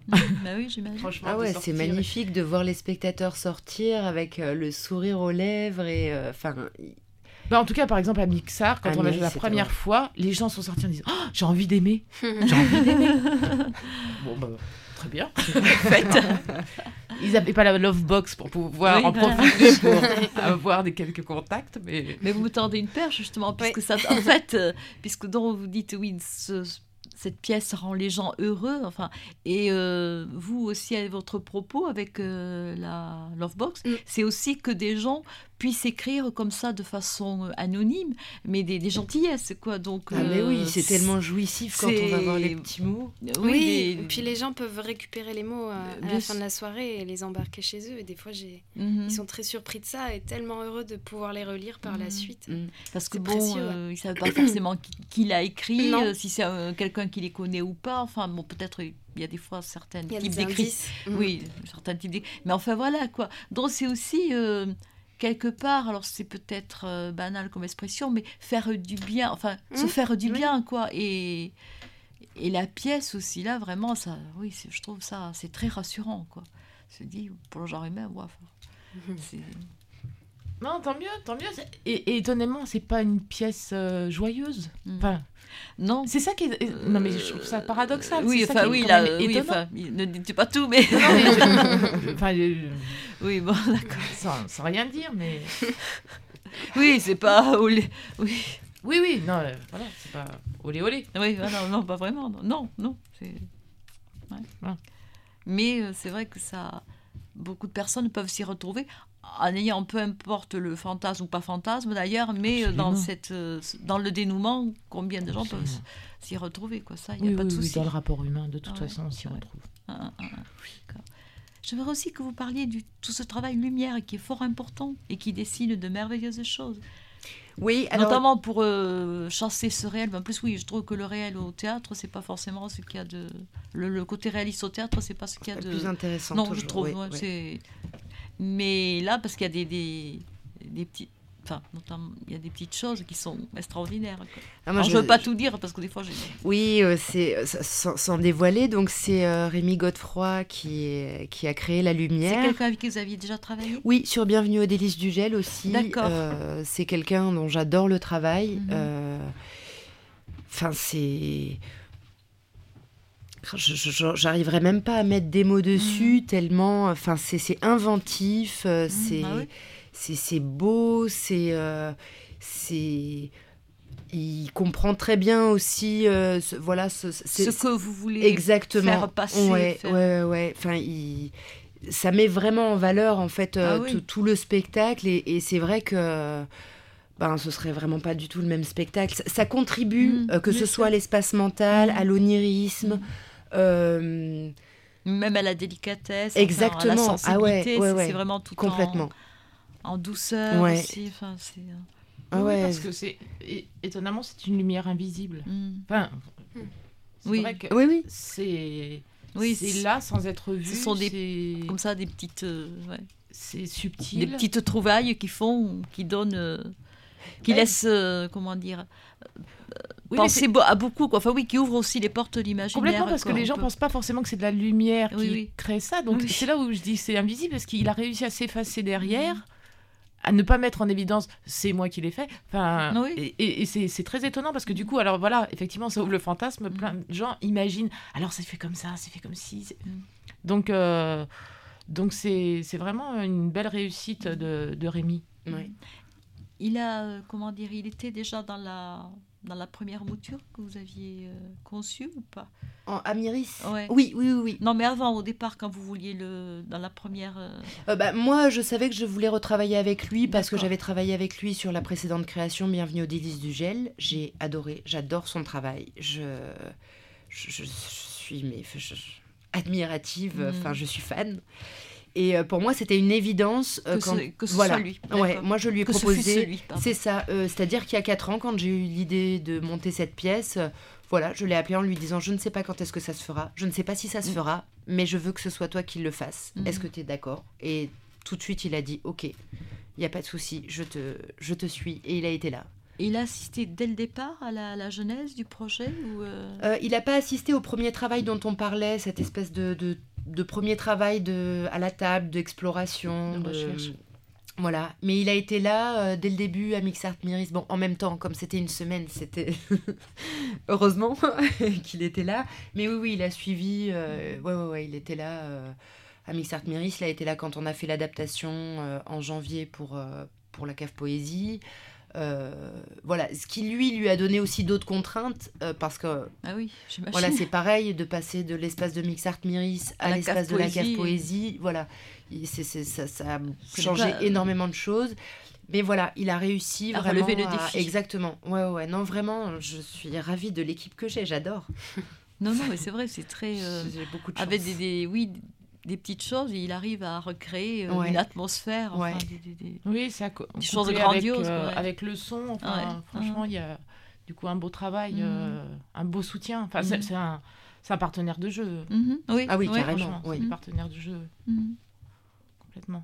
Bah oui, j'imagine. Franchement, Ah de ouais, c'est sortir- magnifique de voir les spectateurs sortir avec euh, le sourire aux lèvres et enfin Bah, en tout cas, par exemple, à Mixar, quand À on l'a Nice, joué la c'était première vrai. fois, les gens sont sortis en disant oh, j'ai envie d'aimer. J'ai envie d'aimer. Bon, bah, très bien. Faites. Ils n'avaient pas la love box pour pouvoir Oui, en voilà. profiter pour avoir des quelques contacts, mais Mais vous me tendez une perche justement, puisque ça, en fait, euh, puisque donc vous dites oui, ce- cette pièce rend les gens heureux, enfin, et euh, vous aussi avec votre propos avec euh, la Lovebox, Mm. c'est aussi que des gens puissent écrire comme ça de façon euh, anonyme, mais des, des gentillesses, quoi. Donc, ah mais oui, euh, c'est tellement jouissif quand on va c'est- voir les petits mots. Oui, Oui, des- et puis les gens peuvent récupérer les mots euh, à Bien la sûr. fin de la soirée et les embarquer chez eux. Et des fois, j'ai... Mhm. ils sont très surpris de ça et tellement heureux de pouvoir les relire par la Mhm. suite. Mm. Parce que C'est bon, précieux, euh, ils ne savent pas forcément qui, qui l'a écrit, Non. euh, si c'est euh, quelqu'un qui les connaît ou pas. Enfin, bon, peut-être il y a des fois certains Il y a types des d'écrits. indices. Mhm. Oui, certains types d'écrits. Mais enfin, voilà, quoi. Donc, c'est aussi, euh, quelque part, alors c'est peut-être euh, banal comme expression, mais faire du bien, enfin, se Mhm. faire du Oui. bien, quoi. Et, et la pièce aussi, là, vraiment, ça, oui, c'est- je trouve ça, c'est très rassurant, quoi. Se dit, pour le genre humain, ouais, enfin, Mhm. c'est... non, tant mieux, tant mieux. C'est- Et, et étonnamment, c'est pas une pièce euh, joyeuse. Mhm. Enfin, Non. c'est ça qui est... Non, mais je trouve ça paradoxal. Oui, c'est ça enfin, qui est oui, quand là, même euh, oui, étonnant. enfin, ne dites pas tout, mais... Non, mais je- enfin, euh, oui, bon, d'accord. sans, sans rien dire, mais... Oui, c'est pas... olé- Oui, Oui, oui, non, euh, voilà, c'est pas olé olé. oui, ah non, non, pas vraiment. Non, non, non, c'est... ouais. Ouais. Mais euh, c'est vrai que ça... Beaucoup de personnes peuvent s'y retrouver en ayant peu importe le fantasme ou pas fantasme d'ailleurs, mais euh, dans, Absolument. cette, euh, dans le dénouement, combien de gens peuvent Absolument. s- s'y retrouver, quoi. Ça, il n'y Oui, a pas oui, de oui, souci. dans le rapport humain, de toute Ah ouais, façon, on s'y ouais. retrouve. Ah, ah, ah, d'accord. J'aimerais aussi que vous parliez de tout ce travail lumière qui est fort important et qui dessine de merveilleuses choses. Oui, alors Notamment pour euh, chasser ce réel. Mais en plus, oui, je trouve que le réel au théâtre, c'est pas forcément ce qu'il y a de. Le, le côté réaliste au théâtre, c'est pas ce qu'il y a le de. plus intéressant Non, toujours, je trouve. ouais, ouais, ouais. c'est... Mais là, parce qu'il y a des, des, des petits. Enfin, notamment, il y a des petites choses qui sont extraordinaires, quoi. Ah, moi, Alors, je ne veux pas tout dire parce que des fois, j'ai. Oui, euh, c'est euh, sans, sans dévoiler, donc c'est euh, Rémi Godefroy qui, est- qui a créé la C'est lumière. quelqu'un avec qui vous aviez déjà travaillé? Oui, sur Bienvenue aux délices du gel aussi. D'accord. Euh, c'est quelqu'un dont j'adore le travail. Mhm. Euh, Enfin, c'est. Je- je- je- J'arriverais même pas à mettre des mots dessus, tellement. Enfin, c'est c'est inventif, euh, c'est ah oui. c'est c'est beau, c'est. euh, c'est. Il comprend très bien aussi, euh, ce- voilà, ce, c'est- Ce que vous voulez exactement. faire passer. Ouais, faire- ouais, ouais. Enfin, il- ça met vraiment en valeur en fait euh, Ah oui. tout, tout le spectacle et, et c'est vrai que ben ce serait vraiment pas du tout le même spectacle. Ça, ça contribue, Mm, euh, que bien ce sûr. soit à l'espace mental, Mm. à l'onirisme. euh, Même à la délicatesse, enfin, Exactement. à la Ah ouais, sensibilité, ouais, c'est, ouais. c'est vraiment tout complètement. en, en douceur Ouais. aussi. Enfin, c'est, euh, Ah Oui, ouais. parce que c'est é- étonnamment, c'est une lumière invisible. mm. Enfin, c'est Oui. vrai que Oui, oui. c'est Oui, c'est c'est- là sans être vu. ce sont des- c'est- Comme ça, des petites, euh, ouais, c'est subtil. des petites trouvailles qui font, qui donnent, euh, qui Ouais. laissent, euh, comment dire, Oui, mais penser c'est- bo- à beaucoup, quoi. Enfin oui, qui ouvrent aussi les portes de l'imaginaire. Complètement, parce que quoi. les On gens peut- pensent pas forcément que c'est de la lumière Oui, qui oui. crée ça. Donc Oui. c'est là où je dis c'est invisible, parce qu'il a réussi à s'effacer derrière, à ne pas mettre en évidence c'est moi qui l'ai fait. Enfin, Oui. et, et- et c'est, c'est très étonnant parce que du coup, alors voilà, effectivement, ça ouvre le fantasme. Mm. Plein de gens imaginent. Alors c'est fait comme ça, c'est fait comme ci. c'est- Mm. Donc euh, donc c'est, c'est vraiment une belle réussite de, de Rémi. Ouais. Il a, euh, comment dire, il était déjà dans la, dans la première mouture que vous aviez euh, conçue ou pas? En Amiris. Ouais. Oui, oui, oui, oui. Non, mais avant, au départ, quand vous vouliez le, dans la première. euh, Euh, bah, moi, je savais que je voulais retravailler avec lui parce que D'accord. j'avais travaillé avec lui sur la précédente création Bienvenue aux délices du gel. J'ai adoré, j'adore son travail. Je, je, je- je suis mais, je- je- admirative, Mhm. enfin, je suis fan. Et euh, pour moi, c'était une évidence. euh, que, quand... ce, que ce voilà. soit lui. Ouais, D'accord. moi, je lui ai Que ce fût proposé. celui, pardon. C'est ça, euh, c'est-à-dire qu'il y a quatre ans, quand j'ai eu l'idée de monter cette pièce, euh, voilà, je l'ai appelé en lui disant je ne sais pas quand est-ce que ça se fera, je ne sais pas si ça se Mm. fera, mais je veux que ce soit toi qui le fasses. Mm. Est-ce que tu es d'accord? Et tout de suite, il a dit ok, il n'y a pas de souci, je te, je te suis. Et il a été là. Il a assisté dès le départ à la, la genèse du projet ou euh... Euh, il n'a pas assisté au premier travail dont on parlait, cette espèce de, de, de premier travail de, à la table, d'exploration, De de recherche. Voilà, mais il a été là euh, dès le début à Mixart Myris. Bon, en même temps, comme c'était une semaine, c'était heureusement qu'il était là. Mais oui, oui, il a suivi. Euh... Ouais, ouais, ouais, il était là euh, à Mixart Myris. Il a été là quand on a fait l'adaptation euh, en janvier pour, euh, pour la Cave Poésie. Euh, voilà, ce qui lui lui a donné aussi d'autres contraintes euh, parce que ah oui, j'imagine. Voilà, c'est pareil de passer de l'espace de Mixart Myris à, À la l'espace Cave de la Cave Poésie. Poésie. Voilà, Il- c'est, c'est, ça, ça a C'est changé pas- énormément de choses. Mais voilà, il a réussi À vraiment relever le à- défi. Exactement. Ouais, ouais, ouais. Non, vraiment, je suis ravie de l'équipe que j'ai. J'adore. Non, non, mais c'est vrai, c'est très. euh, J'ai beaucoup de chance. avec des, des, oui, des petites choses, il arrive à recréer euh, Ouais. une atmosphère. Enfin, Ouais. des- des- des- Oui, c'est acco- Des choses couplé grandioses, avec, euh, quoi, ouais. avec le son. Enfin, Ouais. franchement, il y a du coup un beau travail, Mhm. euh, un beau soutien. Enfin, c'est, Mhm. c'est un, c'est un partenaire de jeu. Mhm, oui, Ah oui, ouais. carrément. Franchement, oui. c'est un partenaire de jeu Mhm. complètement.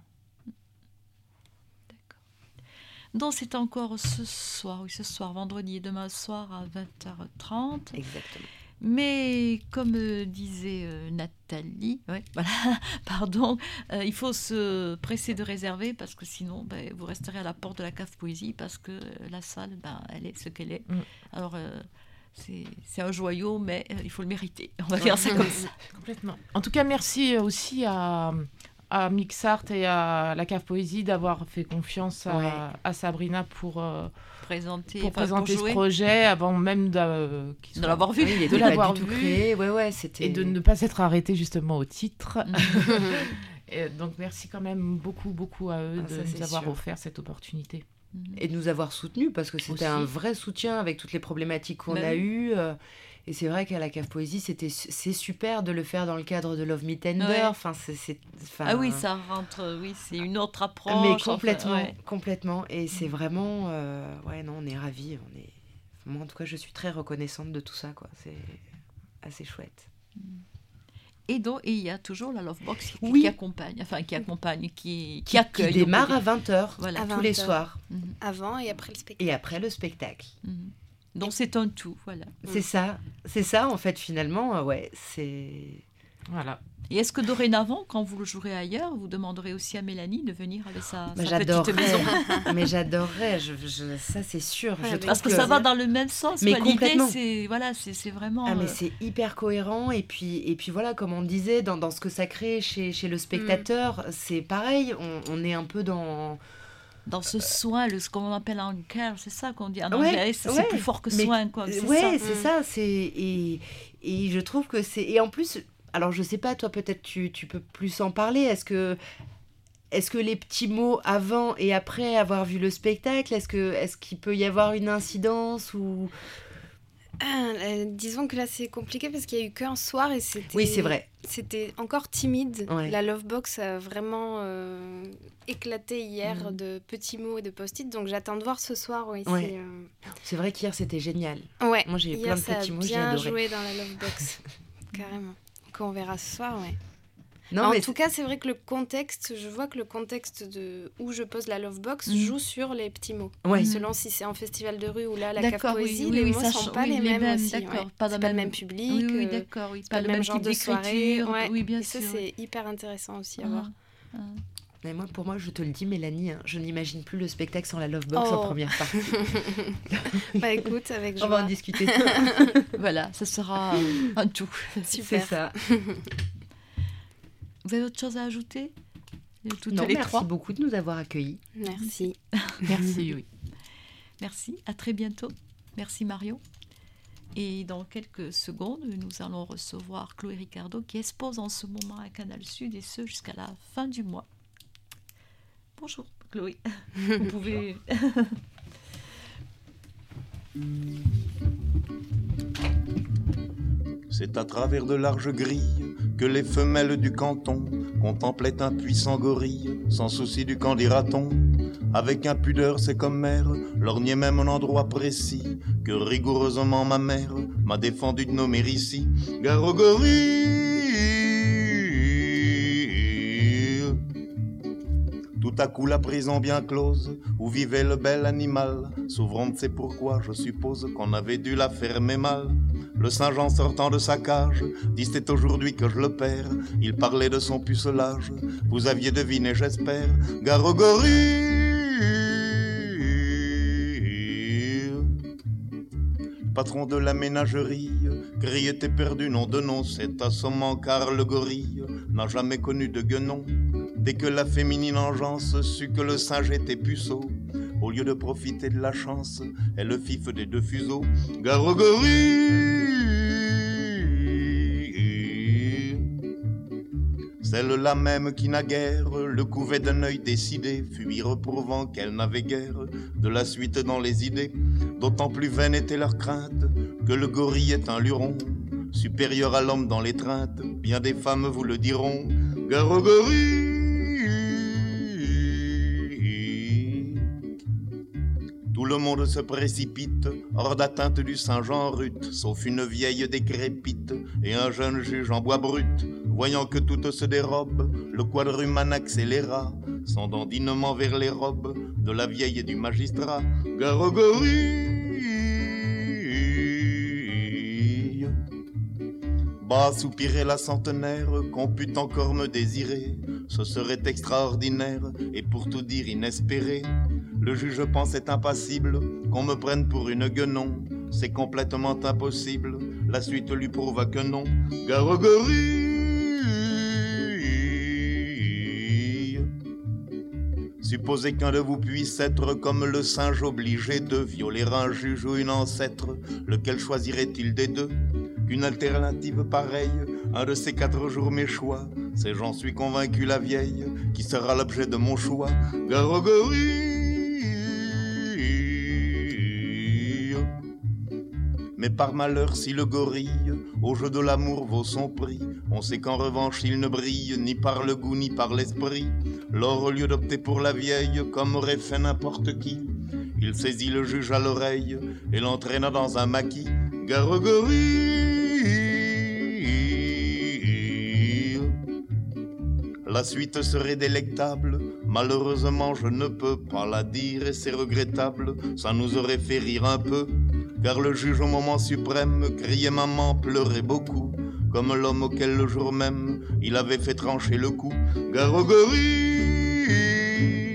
Donc c'est encore ce soir, oui, ce soir, vendredi et demain soir à vingt heures trente. Exactement. Mais comme euh, disait euh, Nathalie, ouais, voilà, pardon, euh, il faut se presser de réserver parce que sinon, ben, vous resterez à la porte de la Cave Poésie parce que euh, la salle, ben, elle est ce qu'elle est. Mm. Alors, euh, c'est, c'est un joyau, mais euh, il faut le mériter. On va dire ça comme ça. Complètement. En tout cas, merci aussi à, à Mixart et à la Cave Poésie d'avoir fait confiance à, Ouais. à Sabrina pour, euh, Présenter, pour enfin, présenter jouer, ce projet avant même de, qu'il de soit- l'avoir vu. Ah oui, il de était l'avoir pas du tout vu. créé. Ouais, ouais, c'était. et de ne pas s'être arrêté justement au titre. Mhm. Et donc merci quand même beaucoup, beaucoup à eux Ah, de ça, c'est nous avoir sûr. offert cette opportunité. Mhm. Et de nous avoir soutenus parce que c'était Aussi. un vrai soutien avec toutes les problématiques qu'on Bah a oui. eues. euh, Et c'est vrai qu'à la Cave Poésie, c'était, c'est super de le faire dans le cadre de Love Me Tender. Ouais. Enfin, c'est, c'est, enfin, Ah oui, ça rentre, oui, c'est une autre approche. Mais enfin, complètement, ouais. complètement. Et c'est vraiment... euh, ouais, non, on est ravis. On est... Moi, en tout cas, je suis très reconnaissante de tout ça, quoi. C'est assez chouette. Et donc, et il y a toujours la Love Box qui, Oui. qui accompagne, enfin qui accompagne, qui, qui accueille. Qui on peut démarre dire. à vingt heures, Voilà. À tous vingt les heures. soirs. Mhm, Avant et après le spectacle. Et après le spectacle. mhm. Donc c'est un tout, voilà. C'est ça. C'est ça, en fait, finalement. euh, Ouais, c'est... Voilà. Et est-ce que dorénavant, quand vous le jouerez ailleurs, vous demanderez aussi à Mélanie de venir avec sa, Bah, sa petite j'adorerais. maison? Mais j'adorerais. Je, je- ça, c'est sûr. Ouais, je avec trouve Parce que ça va dans le même sens. Mais quoi. L'idée, complètement. c'est voilà, c'est, c'est vraiment. Ah mais euh, c'est hyper cohérent et puis, et puis voilà, comme on disait, dans, dans ce que ça crée chez, chez le spectateur, c'est pareil, on, on est un peu dans... dans ce soin, le, ce qu'on appelle un care, c'est ça qu'on dit en Ouais, anglais. C'est, c'est ouais. plus fort que Mais- soin, quoi. C'est ouais, ça. c'est Mm. ça, c'est... Et, et je trouve que c'est... Et en plus, alors je sais pas, toi peut-être tu, tu peux plus en parler, est-ce que... Est-ce que les petits mots avant et après avoir vu le spectacle, est-ce, que, est-ce qu'il peut y avoir une incidence ou... Ah, euh, disons que là c'est compliqué parce qu'il y a eu qu'un soir et c'était. Oui, c'est vrai. C'était encore timide. Ouais. La Lovebox a vraiment euh, éclaté hier Mhm. de petits mots et de post-it, donc j'attends de voir ce soir. Oui, Ouais. c'est, euh, C'est vrai qu'hier c'était génial. ouais. Moi j'ai eu Hier, plein de ça petits a mots, j'ai bien adoré. joué dans la Lovebox, carrément. Qu'on verra ce soir, ouais. Non, en mais tout cas, c'est vrai que le contexte, je vois que le contexte de où je pose la Lovebox Mhm. joue sur les petits mots. Ouais. Selon si c'est en festival de rue ou là, à la Cave D'accord, oui, Poésie, oui, les oui, mots ça sont ch- pas oui, les, les mêmes, mêmes, aussi. d'accord, ouais. pas C'est dans pas le le même- même public. Oui, oui, euh, d'accord, oui. c'est pas le même genre type de soirée. d'écriture. Ouais. Oui, bien Et ça, sûr. c'est hyper intéressant aussi à Ah, voir. ah. Mais moi, pour moi, je te le dis, Mélanie, hein, je n'imagine plus le spectacle sans la Lovebox en Oh. première partie. Bah écoute, avec On va joie. en discuter. Voilà, ce sera euh, un tout. C'est Super. ça. Vous avez autre chose à ajouter? Toutes Non, les merci trois. beaucoup de nous avoir accueillis. Merci. Merci, oui. Merci, à très bientôt. Merci Marion. Et dans quelques secondes, nous allons recevoir Chloé Ricardo qui expose en ce moment à Canal Sud et ce jusqu'à la fin du mois. Bonjour Chloé, vous pouvez... C'est à travers de larges grilles que les femelles du canton contemplaient un puissant gorille, sans souci du qu'en dira-t-on. Avec impudeur, c'est comme mère, lorgnait même un endroit précis que rigoureusement ma mère m'a défendu de nommer ici. Gare au gorille. Tout à coup la prison bien close, où vivait le bel animal, s'ouvrant de ses pourquoi, je suppose qu'on avait dû la fermer mal. Le Saint-Jean sortant de sa cage, dit c'est aujourd'hui que je le perds, il parlait de son pucelage, vous aviez deviné j'espère, Garogorie. Patron de la ménagerie, criait t'es perdu, nom de nom, c'est assommant car le gorille n'a jamais connu de guenon. Dès que la féminine engeance sut que le singe était puceau, au lieu de profiter de la chance, elle le fif des deux fuseaux. Garogorie. Celle-là même qui naguère le couvait d'un œil décidé, fut reprouvant qu'elle n'avait guère de la suite dans les idées. D'autant plus vaine était leur crainte que le gorille est un luron, supérieur à l'homme dans l'étreinte, bien des femmes vous le diront. Garogorie. Tout le monde se précipite hors d'atteinte du Saint-Jean rut, sauf une vieille décrépite et un jeune juge en bois brut. Voyant que tout se dérobe, le quadrumane accéléra son dandinement vers les robes de la vieille et du magistrat. Garogorie. Bas soupirait la centenaire, qu'on pût encore me désirer, ce serait extraordinaire et pour tout dire inespéré. Le juge pensait impassible qu'on me prenne pour une guenon, c'est complètement impossible, la suite lui prouva que non. Garogorie. Supposez qu'un de vous puisse être comme le singe obligé de violer un juge ou une ancêtre, lequel choisirait-il des deux? Qu'une alternative pareille, un de ces quatre jours mes choix, c'est j'en suis convaincu la vieille, qui sera l'objet de mon choix. Garogorie. Mais par malheur si le gorille au jeu de l'amour vaut son prix, on sait qu'en revanche il ne brille ni par le goût ni par l'esprit. Lors au lieu d'opter pour la vieille comme aurait fait n'importe qui, il saisit le juge à l'oreille et l'entraîna dans un maquis. Garogorie. La suite serait délectable, malheureusement je ne peux pas la dire et c'est regrettable, ça nous aurait fait rire un peu, car le juge au moment suprême criait maman, pleurait beaucoup, comme l'homme auquel le jour même il avait fait trancher le cou. Garogorie.